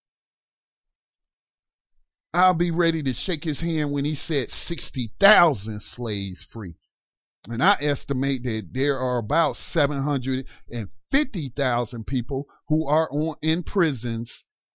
I'll be ready to shake his hand when he said 60,000 slaves free. And I estimate that there are about 750,000 people who are in prisons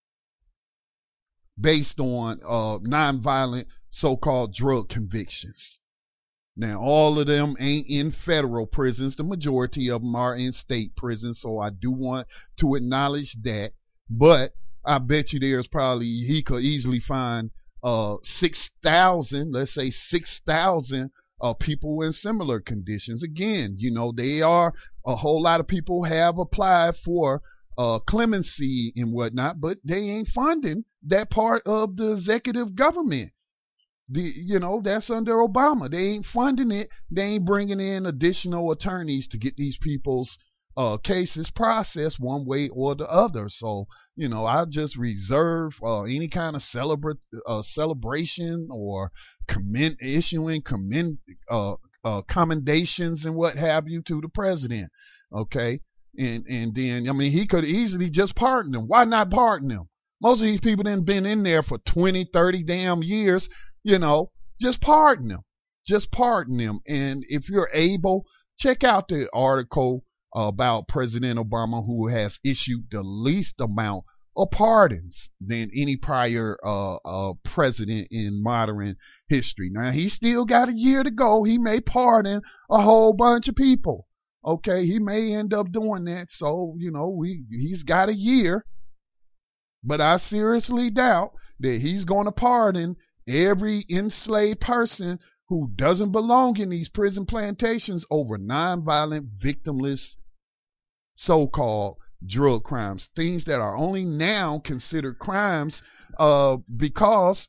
based on nonviolent so-called drug convictions. Now, all of them ain't in federal prisons. The majority of them are in state prisons, so I do want to acknowledge that. But I bet you he could easily find 6,000, let's say 6,000 people in similar conditions. Again, they are, a whole lot of people have applied for clemency and whatnot, but they ain't funding that part of the executive government. That's under Obama. They ain't funding it. They ain't bringing in additional attorneys to get these people's cases processed one way or the other. So, I just reserve any kind of celebration or issuing commendations and what have you to the president. Okay. And then, he could easily just pardon them. Why not pardon them? Most of these people done been in there for 20, 30 damn years. Just pardon them. Just pardon them. And if you're able, check out the article about President Obama, who has issued the least amount of pardons than any prior president in modern history. Now, he still got a year to go. He may pardon a whole bunch of people. Okay, he may end up doing that. So, he's got a year. But I seriously doubt that he's going to pardon every enslaved person who doesn't belong in these prison plantations over nonviolent, victimless, so-called drug crimes. Things that are only now considered crimes because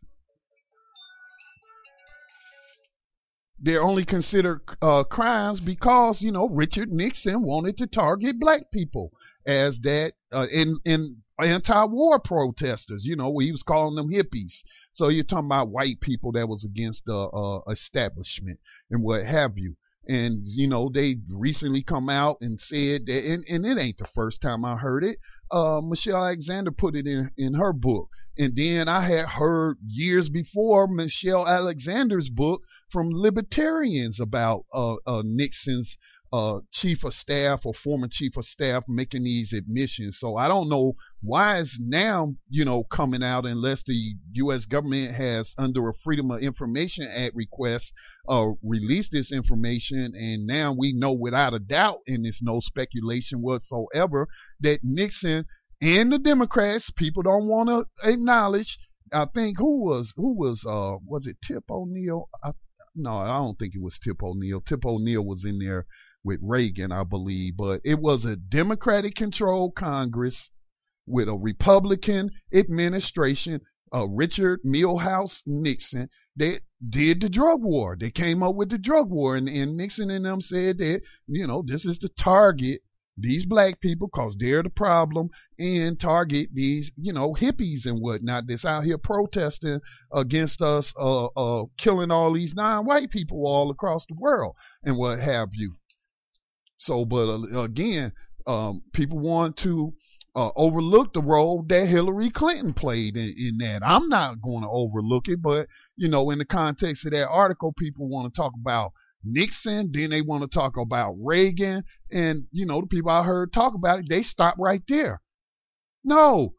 they're only considered crimes because, Richard Nixon wanted to target black people as that in anti-war protesters, where he was calling them hippies. So you're talking about white people that was against the establishment and what have you. And, they recently come out and said that, and it ain't the first time I heard it. Michelle Alexander put it in her book. And then I had heard years before Michelle Alexander's book from libertarians about Nixon's chief of staff or former chief of staff making these admissions. So I don't know why it's now, coming out unless the U.S. government has, under a Freedom of Information Act request, released this information. And now we know without a doubt, and there's no speculation whatsoever, that Nixon and the Democrats, people don't want to acknowledge, I think was it Tip O'Neill? No, I don't think it was Tip O'Neill. Tip O'Neill was in there with Reagan, I believe, but it was a Democratic-controlled Congress with a Republican administration. Richard Milhouse Nixon, they did the drug war. They came up with the drug war, and Nixon and them said that, this is to target these black people because they're the problem, and target these, hippies and whatnot that's out here protesting against us, killing all these non-white people all across the world and what have you. So, but again, people want to overlook the role that Hillary Clinton played in that. I'm not going to overlook it, but, in the context of that article, people want to talk about Nixon, then they want to talk about Reagan, and, the people I heard talk about it, they stop right there. No,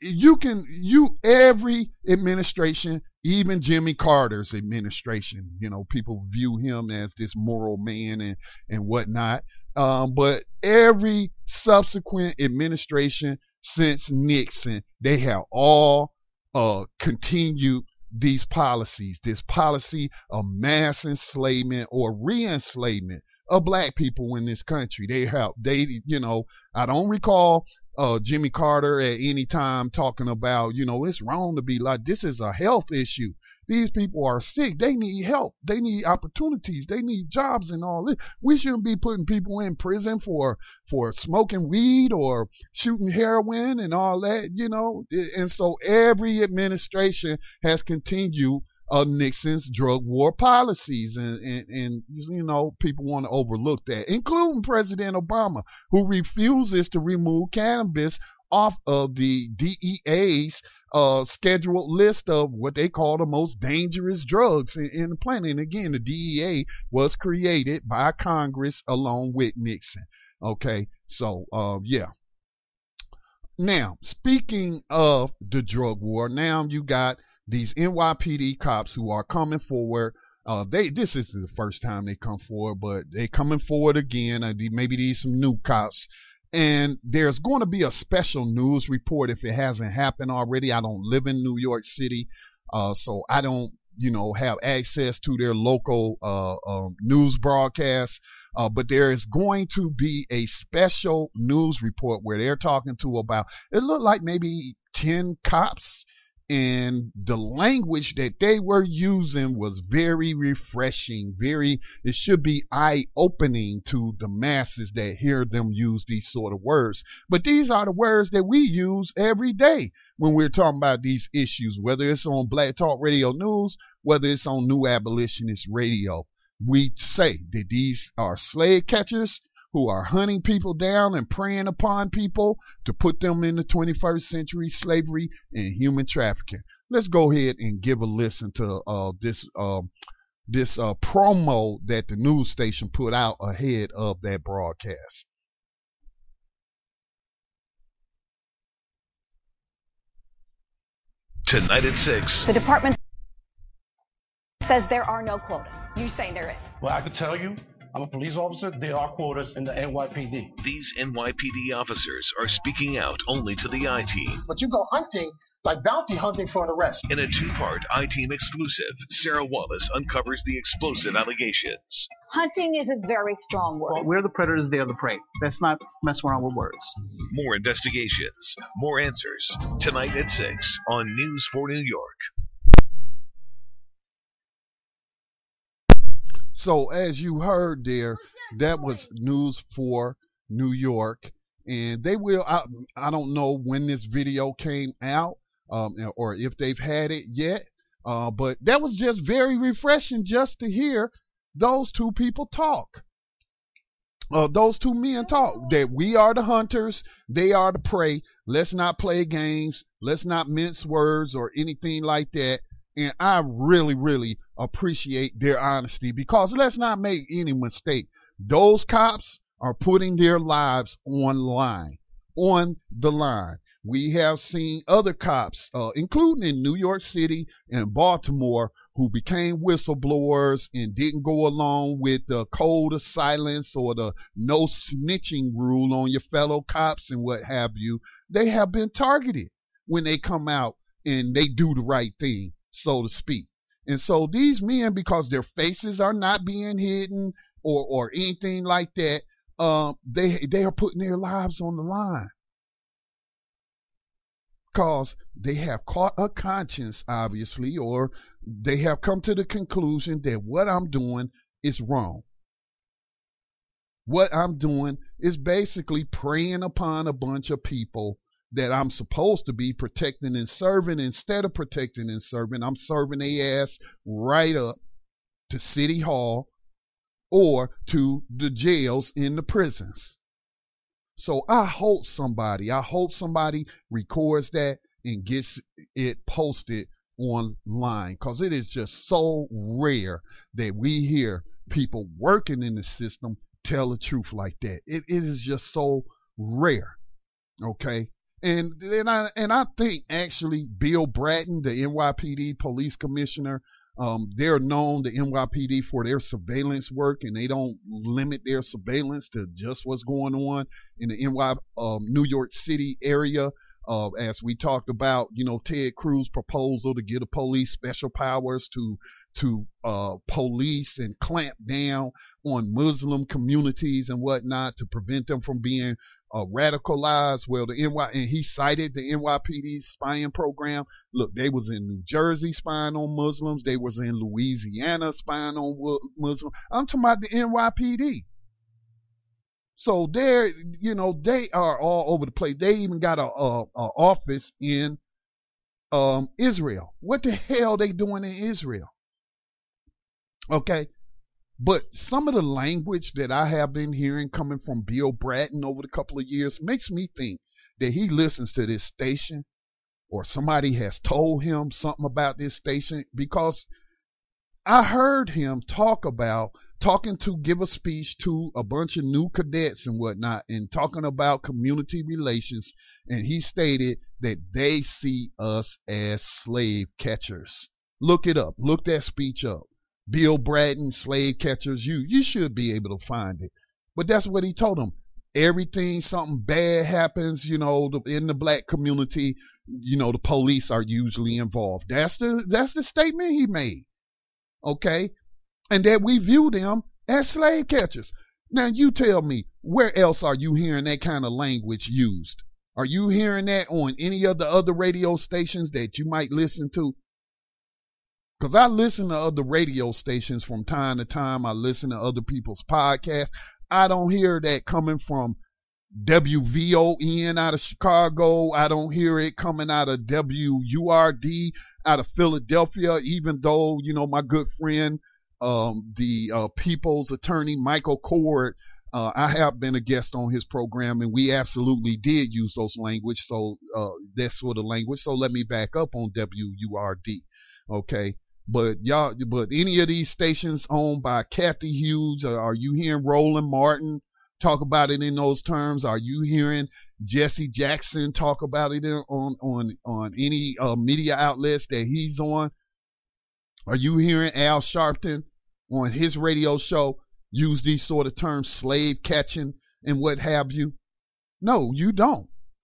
every administration, even Jimmy Carter's administration, people view him as this moral man and whatnot. But every subsequent administration since Nixon, they have all continued these policies, this policy of mass enslavement or re-enslavement of black people in this country. I don't recall Jimmy Carter at any time talking about, it's wrong to be like, this is a health issue. These people are sick. They need help. They need opportunities. They need jobs and all this. We shouldn't be putting people in prison for smoking weed or shooting heroin and all that, And so every administration has continued Nixon's drug war policies, and people want to overlook that, including President Obama, who refuses to remove cannabis off of the DEA's scheduled list of what they call the most dangerous drugs in the planet. And again, the DEA was created by Congress along with Nixon. Okay, so yeah. Now, speaking of the drug war, now you got these NYPD cops who are coming forward. This is the first time they come forward, but they coming forward again. Maybe these some new cops. And there's going to be a special news report if it hasn't happened already. I don't live in New York City, so I don't, have access to their local news broadcasts. But there is going to be a special news report where they're talking to about, it looked like maybe 10 cops. And the language that they were using was very refreshing, it should be eye-opening to the masses that hear them use these sort of words. But these are the words that we use every day when we're talking about these issues, whether it's on Black Talk Radio News, whether it's on New Abolitionist Radio. We say that these are slave catchers who are hunting people down and preying upon people to put them in the 21st century slavery and human trafficking. Let's go ahead and give a listen to this promo that the news station put out ahead of that broadcast. Tonight at 6. The department says there are no quotas. You say there is. Well, I can tell you, I'm a police officer. There are quotas in the NYPD. These NYPD officers are speaking out only to the I-Team. But you go hunting, like bounty hunting for an arrest. In a 2-part I-Team exclusive, Sarah Wallace uncovers the explosive allegations. Hunting is a very strong word. Well, we're the predators, they are the prey. Let's not mess around with words. More investigations, more answers. Tonight at 6 on News for New York. So as you heard there, that was News for New York, and they will. I don't know when this video came out, or if they've had it yet, but that was just very refreshing just to hear those two people talk. Those two men talk. That we are the hunters, they are the prey. Let's not play games. Let's not mince words or anything like that. And I really, really appreciate their honesty, because let's not make any mistake. Those cops are putting their lives on the line. We have seen other cops, including in New York City and Baltimore, who became whistleblowers and didn't go along with the code of silence or the no snitching rule on your fellow cops and what have you. They have been targeted when they come out and they do the right thing, so to speak. And so these men, because their faces are not being hidden or anything like that, they are putting their lives on the line. Because they have caught a conscience, obviously, or they have come to the conclusion that what I'm doing is wrong. What I'm doing is basically preying upon a bunch of people that I'm supposed to be protecting and serving. Instead of protecting and serving, I'm serving their ass right up to City Hall or to the jails in the prisons. So I hope somebody records that and gets it posted online, because it is just so rare that we hear people working in the system tell the truth like that. It is just so rare. Okay. And I think actually Bill Bratton, the NYPD police commissioner, they're known, the NYPD, for their surveillance work, and they don't limit their surveillance to just what's going on in the New York City area. As we talked about, Ted Cruz's proposal to give the police special powers to police and clamp down on Muslim communities and whatnot to prevent them from being radicalized. Well, and he cited the NYPD spying program. Look, they was in New Jersey spying on Muslims. They was in Louisiana spying on Muslims. I'm talking about the NYPD. So they are all over the place. They even got a office in Israel. What the hell they doing in Israel? Okay. But some of the language that I have been hearing coming from Bill Bratton over the couple of years makes me think that he listens to this station, or somebody has told him something about this station, because I heard him give a speech to a bunch of new cadets and whatnot, and talking about community relations, and he stated that they see us as slave catchers. Look it up. Look that speech up. Bill Bratton, slave catchers. You should be able to find it. But that's what he told them. Something bad happens, in the black community, the police are usually involved. That's the statement he made. Okay? And that we view them as slave catchers. Now you tell me, where else are you hearing that kind of language used? Are you hearing that on any of the other radio stations that you might listen to? Because I listen to other radio stations from time to time. I listen to other people's podcasts. I don't hear that coming from WVON out of Chicago. I don't hear it coming out of WURD out of Philadelphia, even though, my good friend, the People's Attorney Michael Cord, I have been a guest on his program, and we absolutely did use those language. So that sort of language. So let me back up on WURD. Okay. But any of these stations owned by Kathy Hughes, are you hearing Roland Martin talk about it in those terms? Are you hearing Jesse Jackson talk about it on any media outlets that he's on? Are you hearing Al Sharpton on his radio show use these sort of terms, slave catching and what have you? No, you don't.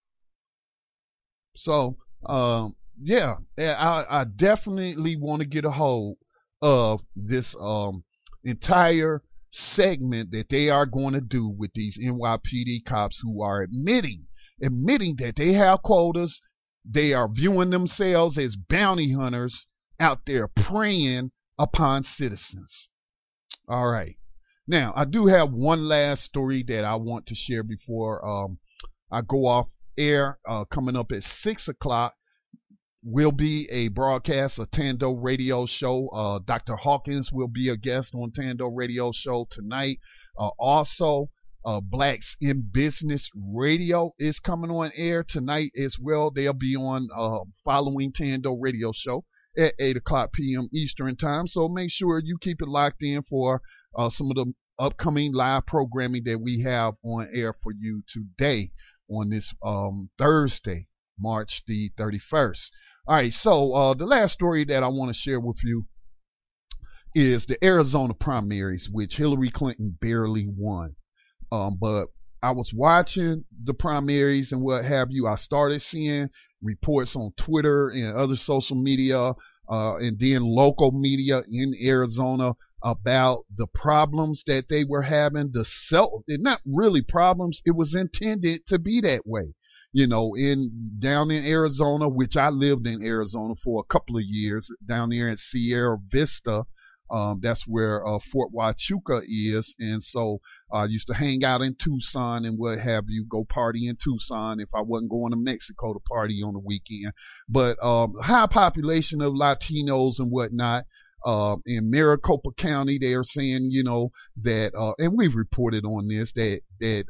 So, yeah, I definitely want to get a hold of this entire segment that they are going to do with these NYPD cops who are admitting that they have quotas. They are viewing themselves as bounty hunters out there preying upon citizens. All right. Now, I do have one last story that I want to share before I go off air. Coming up at 6 o'clock will be a broadcast, a Tando radio show. Dr. Hawkins will be a guest on Tando radio show tonight. Also, Blacks in Business Radio is coming on air tonight as well. They'll be on following Tando radio show at 8 o'clock p.m. Eastern time. So make sure you keep it locked in for some of the upcoming live programming that we have on air for you today on this Thursday, March the 31st. All right, so the last story that I want to share with you is the Arizona primaries, which Hillary Clinton barely won. But I was watching the primaries and what have you. I started seeing reports on Twitter and other social media and then local media in Arizona about the problems that they were having. They're not really problems. It was intended to be that way. You know, down in Arizona, which I lived in Arizona for a couple of years, down there in Sierra Vista. That's where Fort Huachuca is, and so I used to hang out in Tucson and what have you, go party in Tucson if I wasn't going to Mexico to party on the weekend. But high population of Latinos and whatnot. In Maricopa County, they are saying, you know, that, and we've reported on this, that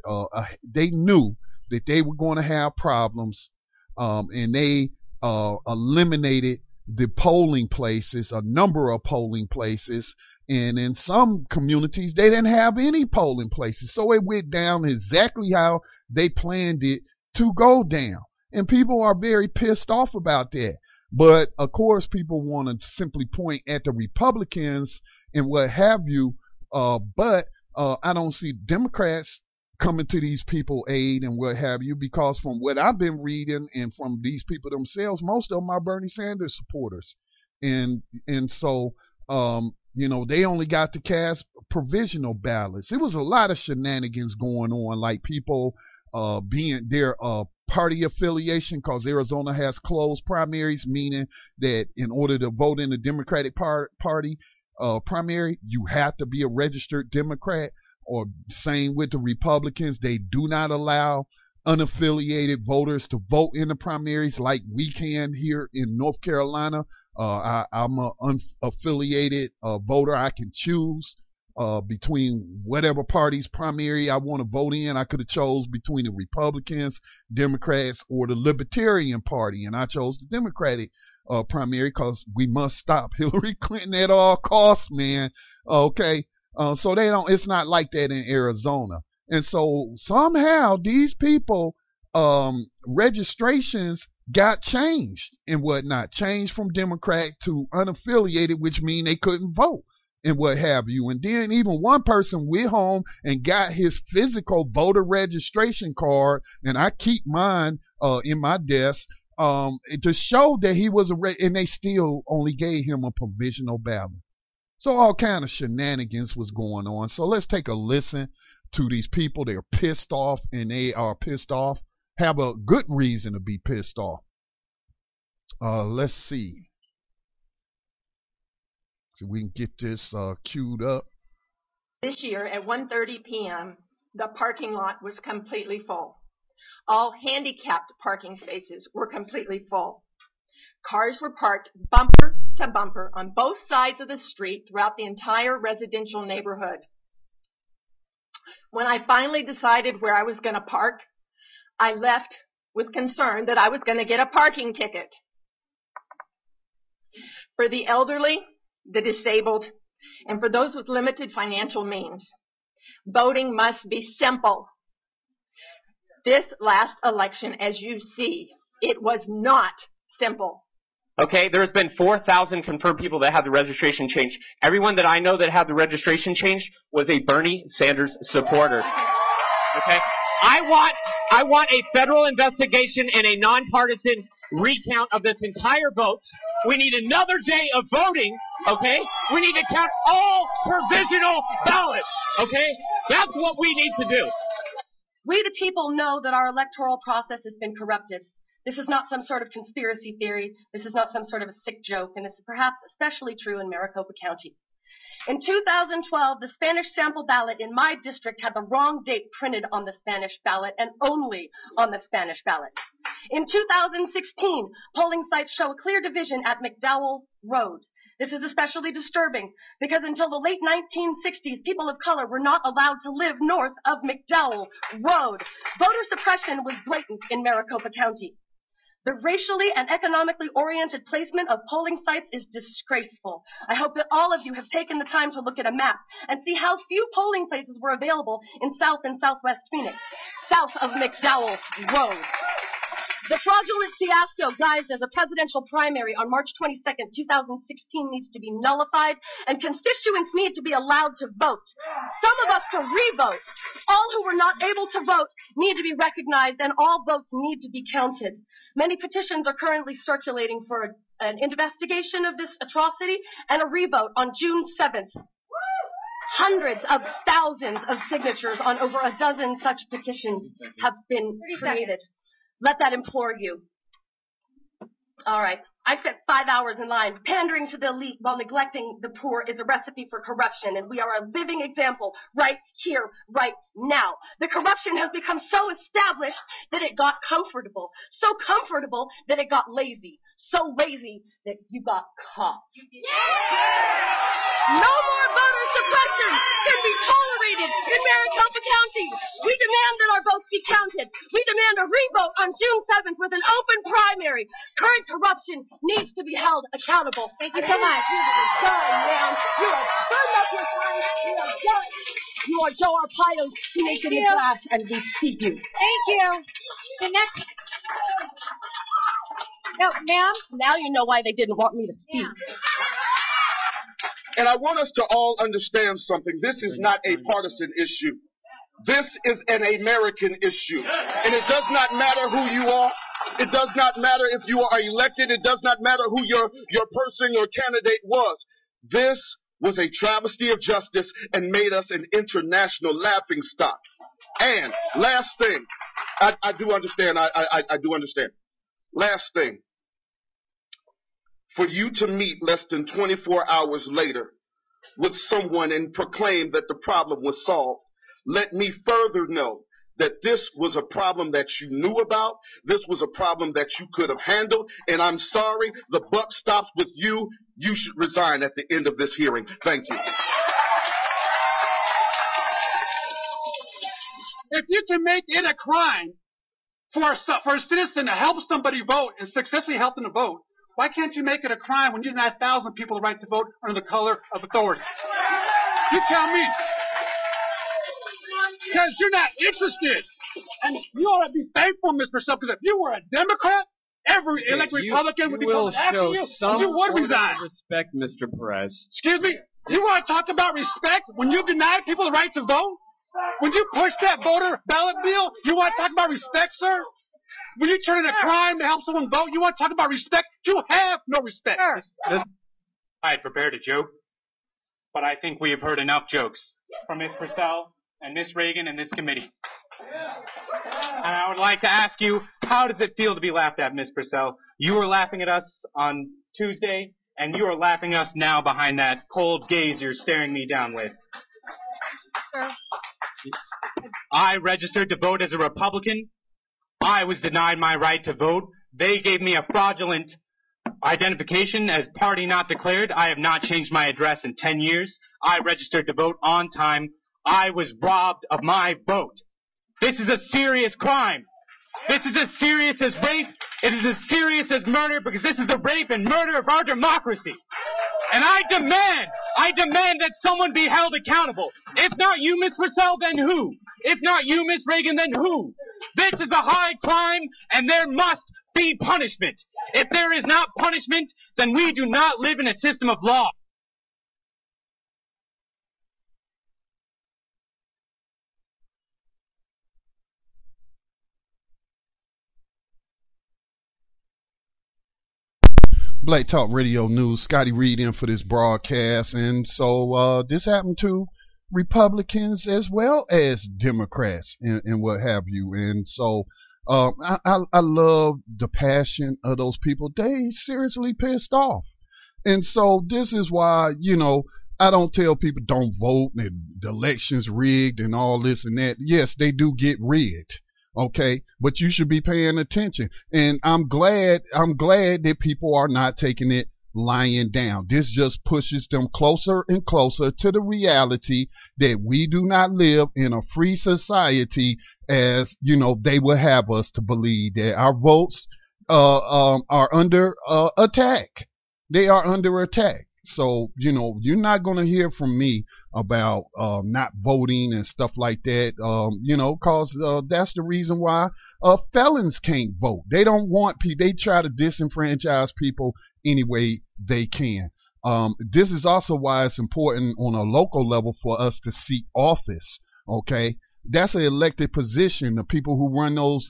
they knew that they were going to have problems, and they eliminated the polling places, a number of polling places, and in some communities they didn't have any polling places. So it went down exactly how they planned it to go down. And people are very pissed off about that. But of course people want to simply point at the Republicans and what have you, but I don't see Democrats coming to these people aid and what have you, because from what I've been reading and from these people themselves, most of them are Bernie Sanders supporters. And so, you know, they only got to cast provisional ballots. It was a lot of shenanigans going on, like people being their party affiliation, because Arizona has closed primaries, meaning that in order to vote in the Democratic Party primary, you have to be a registered Democrat. Or same with the Republicans, they do not allow unaffiliated voters to vote in the primaries like we can here in North Carolina. I'm an unaffiliated voter. I can choose between whatever party's primary I want to vote in. I could have chose between the Republicans, Democrats, or the Libertarian Party, and I chose the Democratic primary because we must stop Hillary Clinton at all costs, man. Okay. So they don't. It's not like that in Arizona, and so somehow these people registrations got changed and whatnot, changed from Democrat to unaffiliated, which mean they couldn't vote and what have you. And then even one person went home and got his physical voter registration card, and I keep mine in my desk to show that he was and they still only gave him a provisional ballot. So all kind of shenanigans was going on. So let's take a listen to these people. They're pissed off, and they are pissed off. Have a good reason to be pissed off. Let's see. So we can get this queued up. This year at 1:30 p.m., the parking lot was completely full. All handicapped parking spaces were completely full. Cars were parked bumper to bumper on both sides of the street throughout the entire residential neighborhood. When I finally decided where I was going to park, I left with concern that I was going to get a parking ticket. For the elderly, the disabled, and for those with limited financial means, voting must be simple. This last election, as you see, it was not simple. Okay, there's been 4,000 confirmed people that had the registration changed. Everyone that I know that had the registration changed was a Bernie Sanders supporter. Okay? I want a federal investigation and a nonpartisan recount of this entire vote. We need another day of voting, okay? We need to count all provisional ballots, okay? That's what we need to do. We the people know that our electoral process has been corrupted. This is not some sort of conspiracy theory. This is not some sort of a sick joke, and this is perhaps especially true in Maricopa County. In 2012, the Spanish sample ballot in my district had the wrong date printed on the Spanish ballot and only on the Spanish ballot. In 2016, polling sites show a clear division at McDowell Road. This is especially disturbing because until the late 1960s, people of color were not allowed to live north of McDowell Road. Voter suppression was blatant in Maricopa County. The racially and economically oriented placement of polling sites is disgraceful. I hope that all of you have taken the time to look at a map and see how few polling places were available in South and Southwest Phoenix, south of McDowell Road. The fraudulent fiasco guised as a presidential primary on March 22nd, 2016 needs to be nullified, and constituents need to be allowed to vote. Some of us to re-vote. All who were not able to vote need to be recognized, and all votes need to be counted. Many petitions are currently circulating for an investigation of this atrocity and a re-vote on June 7th. Hundreds of thousands of signatures on over a dozen such petitions have been created. Let that implore you. All right. I spent 5 hours in line. Pandering to the elite while neglecting the poor is a recipe for corruption, and we are a living example right here, right now. The corruption has become so established that it got comfortable. So comfortable that it got lazy. So lazy that you got caught. No more voter suppression can be tolerated in Maricopa County. We demand that our votes be counted. We demand a re-vote on June 7th with an open primary. Current corruption needs to be held accountable. Thank you so much. You are done, man. You are burned up your time. You are done. You are Joe Arpaio, snake in the glass, and we see you. Thank you. The next... No, ma'am? Now you know why they didn't want me to speak. And I want us to all understand something. This is not a partisan issue. This is an American issue. And it does not matter who you are. It does not matter if you are elected. It does not matter who your person or candidate was. This was a travesty of justice and made us an international laughing stock. And last thing, I do understand. I do understand. Last thing. For you to meet less than 24 hours later with someone and proclaim that the problem was solved, let me further know that this was a problem that you knew about, this was a problem that you could have handled, and I'm sorry, the buck stops with you. You should resign at the end of this hearing. Thank you. If you can make it a crime for a citizen to help somebody vote and successfully help them to vote, why can't you make it a crime when you deny 1,000 people the right to vote under the color of authority? You tell me. Because you're not interested. And you ought to be thankful, Mr. Purcell, because if you were a Democrat, every elected Republican would be coming after you, and you would resign. Respect, Mr. Perez. Excuse me? You want to talk about respect when you deny people the right to vote? When you push that voter ballot bill, you want to talk about respect, sir? When you turn in a crime to help someone vote, you want to talk about respect? You have no respect. I had prepared a joke, but I think we have heard enough jokes from Ms. Purcell and Ms. Reagan and this committee. And I would like to ask you, how does it feel to be laughed at, Ms. Purcell? You were laughing at us on Tuesday, and you are laughing at us now behind that cold gaze you're staring me down with. I registered to vote as a Republican. I was denied my right to vote. They gave me a fraudulent identification as party not declared. I have not changed my address in 10 years. I registered to vote on time. I was robbed of my vote. This is a serious crime. This is as serious as rape. It is as serious as murder because this is the rape and murder of our democracy. And I demand that someone be held accountable. If not you, Ms. Purcell, then who? If not you, Ms. Reagan, then who? This is a high crime, and there must be punishment. If there is not punishment, then we do not live in a system of law. Black Talk Radio News, Scotty Reed in for this broadcast. And so this happened to Republicans as well as Democrats and what have you. And so I love the passion of those people. They seriously pissed off. And so this is why, I don't tell people don't vote and the election's rigged and all this and that. Yes, they do get rigged. Okay, but you should be paying attention. And I'm glad that people are not taking it lying down. This just pushes them closer and closer to the reality that we do not live in a free society as, they will have us to believe that our votes are under attack. They are under attack. So, you're not going to hear from me about not voting and stuff like that, because that's the reason why felons can't vote. They don't want people. They try to disenfranchise people any way they can. This is also why it's important on a local level for us to seek office, okay? That's an elected position. The people who run those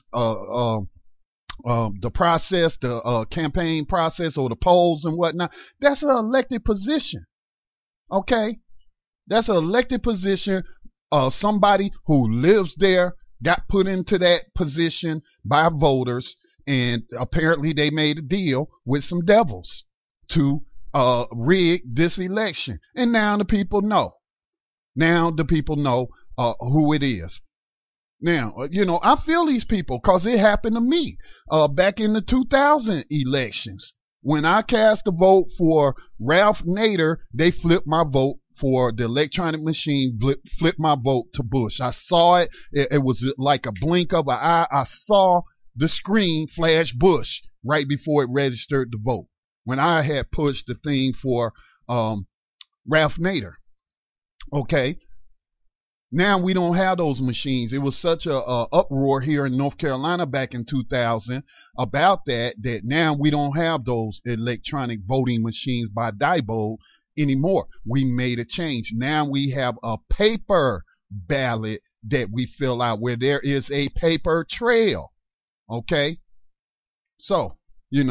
the process, the campaign process or the polls and whatnot, that's an elected position. Okay? That's an elected position. Somebody who lives there got put into that position by voters, and apparently they made a deal with some devils to rig this election. And now the people know. Now the people know who it is. Now, I feel these people because it happened to me back in the 2000 elections. When I cast a vote for Ralph Nader, they flipped my vote for the electronic machine, flipped my vote to Bush. I saw it. It was like a blink of an eye. I saw the screen flash Bush right before it registered the vote when I had pushed the thing for Ralph Nader. Okay. Now we don't have those machines. It was such a uproar here in North Carolina back in 2000 about that now we don't have those electronic voting machines by Diebold anymore. We made a change. Now we have a paper ballot that we fill out where there is a paper trail. Okay? So,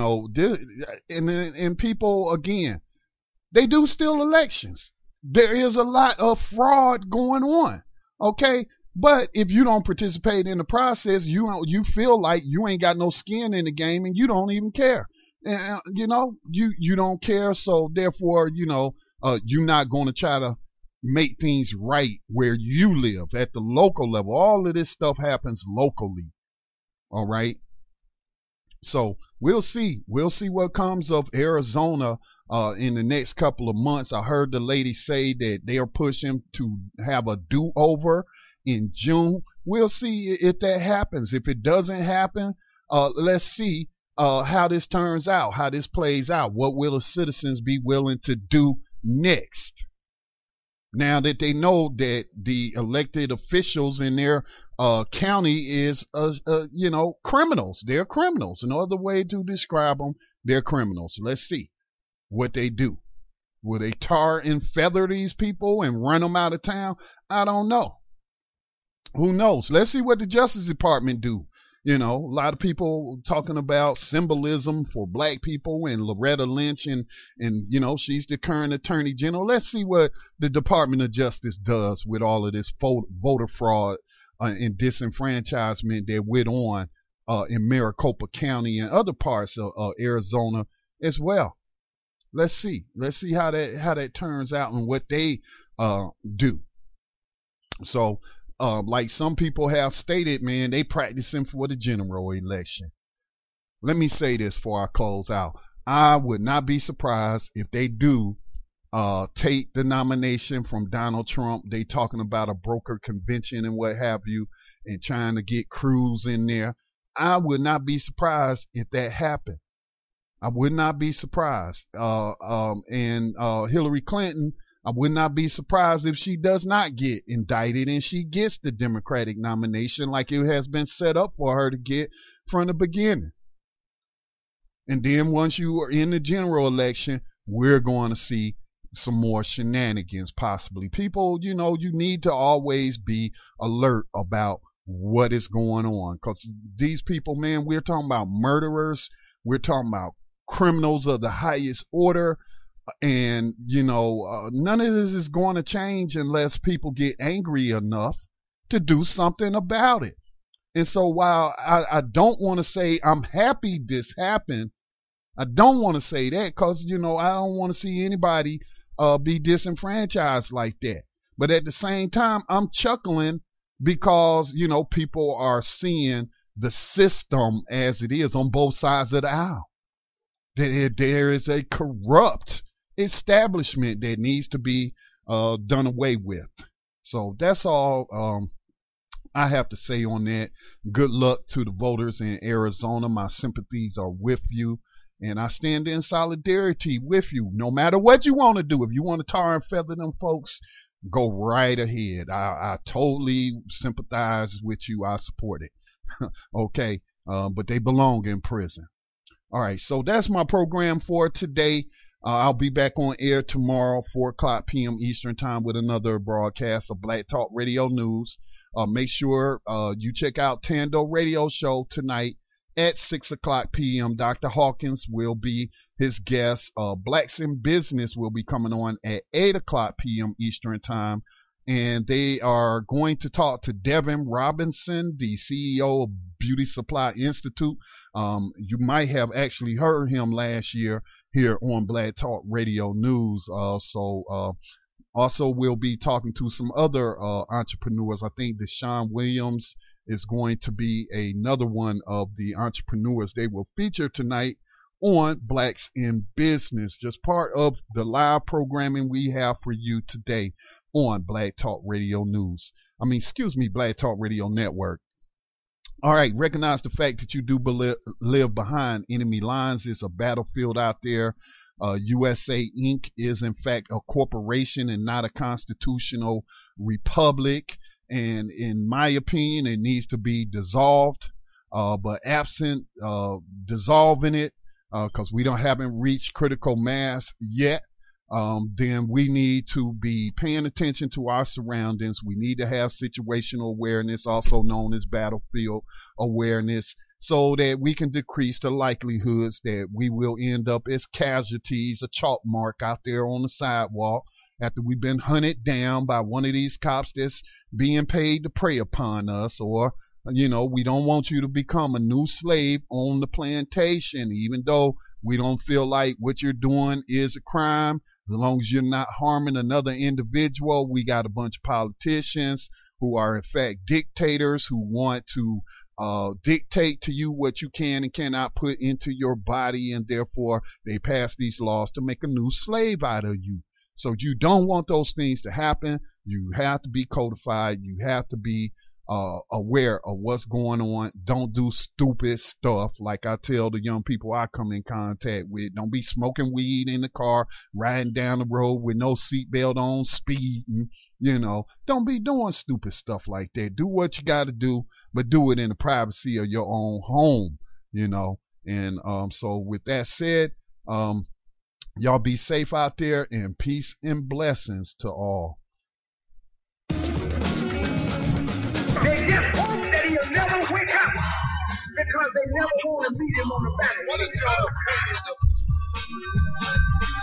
and people, again, they do steal elections. There is a lot of fraud going on. Okay, but if you don't participate in the process, you feel like you ain't got no skin in the game, and you don't even care. And you don't care, so therefore, you're not going to try to make things right where you live at the local level. All of this stuff happens locally. All right. So we'll see. We'll see what comes of Arizona in the next couple of months. I heard the lady say that they are pushing to have a do-over in June. We'll see if that happens. If it doesn't happen, let's see how this turns out, how this plays out. What will the citizens be willing to do next? Now that they know that the elected officials in their county is, criminals. They're criminals. No other way to describe them. They're criminals. Let's see what they do. Will they tar and feather these people and run them out of town? I don't know. Who knows? Let's see what the Justice Department do. A lot of people talking about symbolism for black people and Loretta Lynch and she's the current attorney general. Let's see what the Department of Justice does with all of this voter fraud and disenfranchisement that went on in Maricopa County and other parts of Arizona as well. Let's see. Let's see how that turns out and what they do. So, like some people have stated, man, they practicing for the general election. Let me say this before I close out. I would not be surprised if they do take the nomination from Donald Trump. They talking about a broker convention and what have you, and trying to get Cruz in there. I would not be surprised if that happened. I would not be surprised. And Hillary Clinton, I would not be surprised if she does not get indicted and she gets the Democratic nomination like it has been set up for her to get from the beginning. And then once you are in the general election, we're going to see some more shenanigans possibly. People, you need to always be alert about what is going on, because these people, man, we're talking about murderers. We're talking about criminals of the highest order. And, none of this is going to change unless people get angry enough to do something about it. And so while I don't want to say I'm happy this happened, I don't want to say that because, I don't want to see anybody be disenfranchised like that. But at the same time, I'm chuckling because, people are seeing the system as it is on both sides of the aisle. There is a corrupt establishment that needs to be done away with. So that's all I have to say on that. Good luck to the voters in Arizona. My sympathies are with you. And I stand in solidarity with you, no matter what you want to do. If you want to tar and feather them folks, go right ahead. I totally sympathize with you. I support it. Okay, but they belong in prison. All right, so that's my program for today. I'll be back on air tomorrow, 4 o'clock p.m. Eastern Time, with another broadcast of Black Talk Radio News. Make sure you check out Tando Radio Show tonight at 6 o'clock p.m. Dr. Hawkins will be his guest. Blacks in Business will be coming on at 8 o'clock p.m. Eastern Time. And they are going to talk to Devin Robinson, the CEO of Beauty Supply Institute. You might have actually heard him last year here on Black Talk Radio News. Also we'll be talking to some other entrepreneurs. I think Deshaun Williams is going to be another one of the entrepreneurs they will feature tonight on Blacks in Business, just part of the live programming we have for you today on Black Talk Radio News. Black Talk Radio Network. All right, recognize the fact that you do live behind enemy lines. It's a battlefield out there. USA Inc. is in fact a corporation and not a constitutional republic. And in my opinion, it needs to be dissolved. But absent dissolving it, because we haven't reached critical mass yet, then we need to be paying attention to our surroundings. We need to have situational awareness, also known as battlefield awareness, so that we can decrease the likelihoods that we will end up as casualties, a chalk mark out there on the sidewalk after we've been hunted down by one of these cops that's being paid to prey upon us. Or, we don't want you to become a new slave on the plantation, even though we don't feel like what you're doing is a crime. As long as you're not harming another individual. We got a bunch of politicians who are in fact dictators who want to dictate to you what you can and cannot put into your body, and therefore they pass these laws to make a new slave out of you. So you don't want those things to happen. You have to be codified. You have to be aware of what's going on. Don't do stupid stuff like I tell the young people I come in contact with. Don't be smoking weed in the car, riding down the road with no seatbelt on, speeding. Don't be doing stupid stuff like that. Do what you got to do, but do it in the privacy of your own home. And so with that said, y'all be safe out there, and peace and blessings to all. They just hope that he'll never wake up because they never want to meet him on the battlefield. What is your opinion of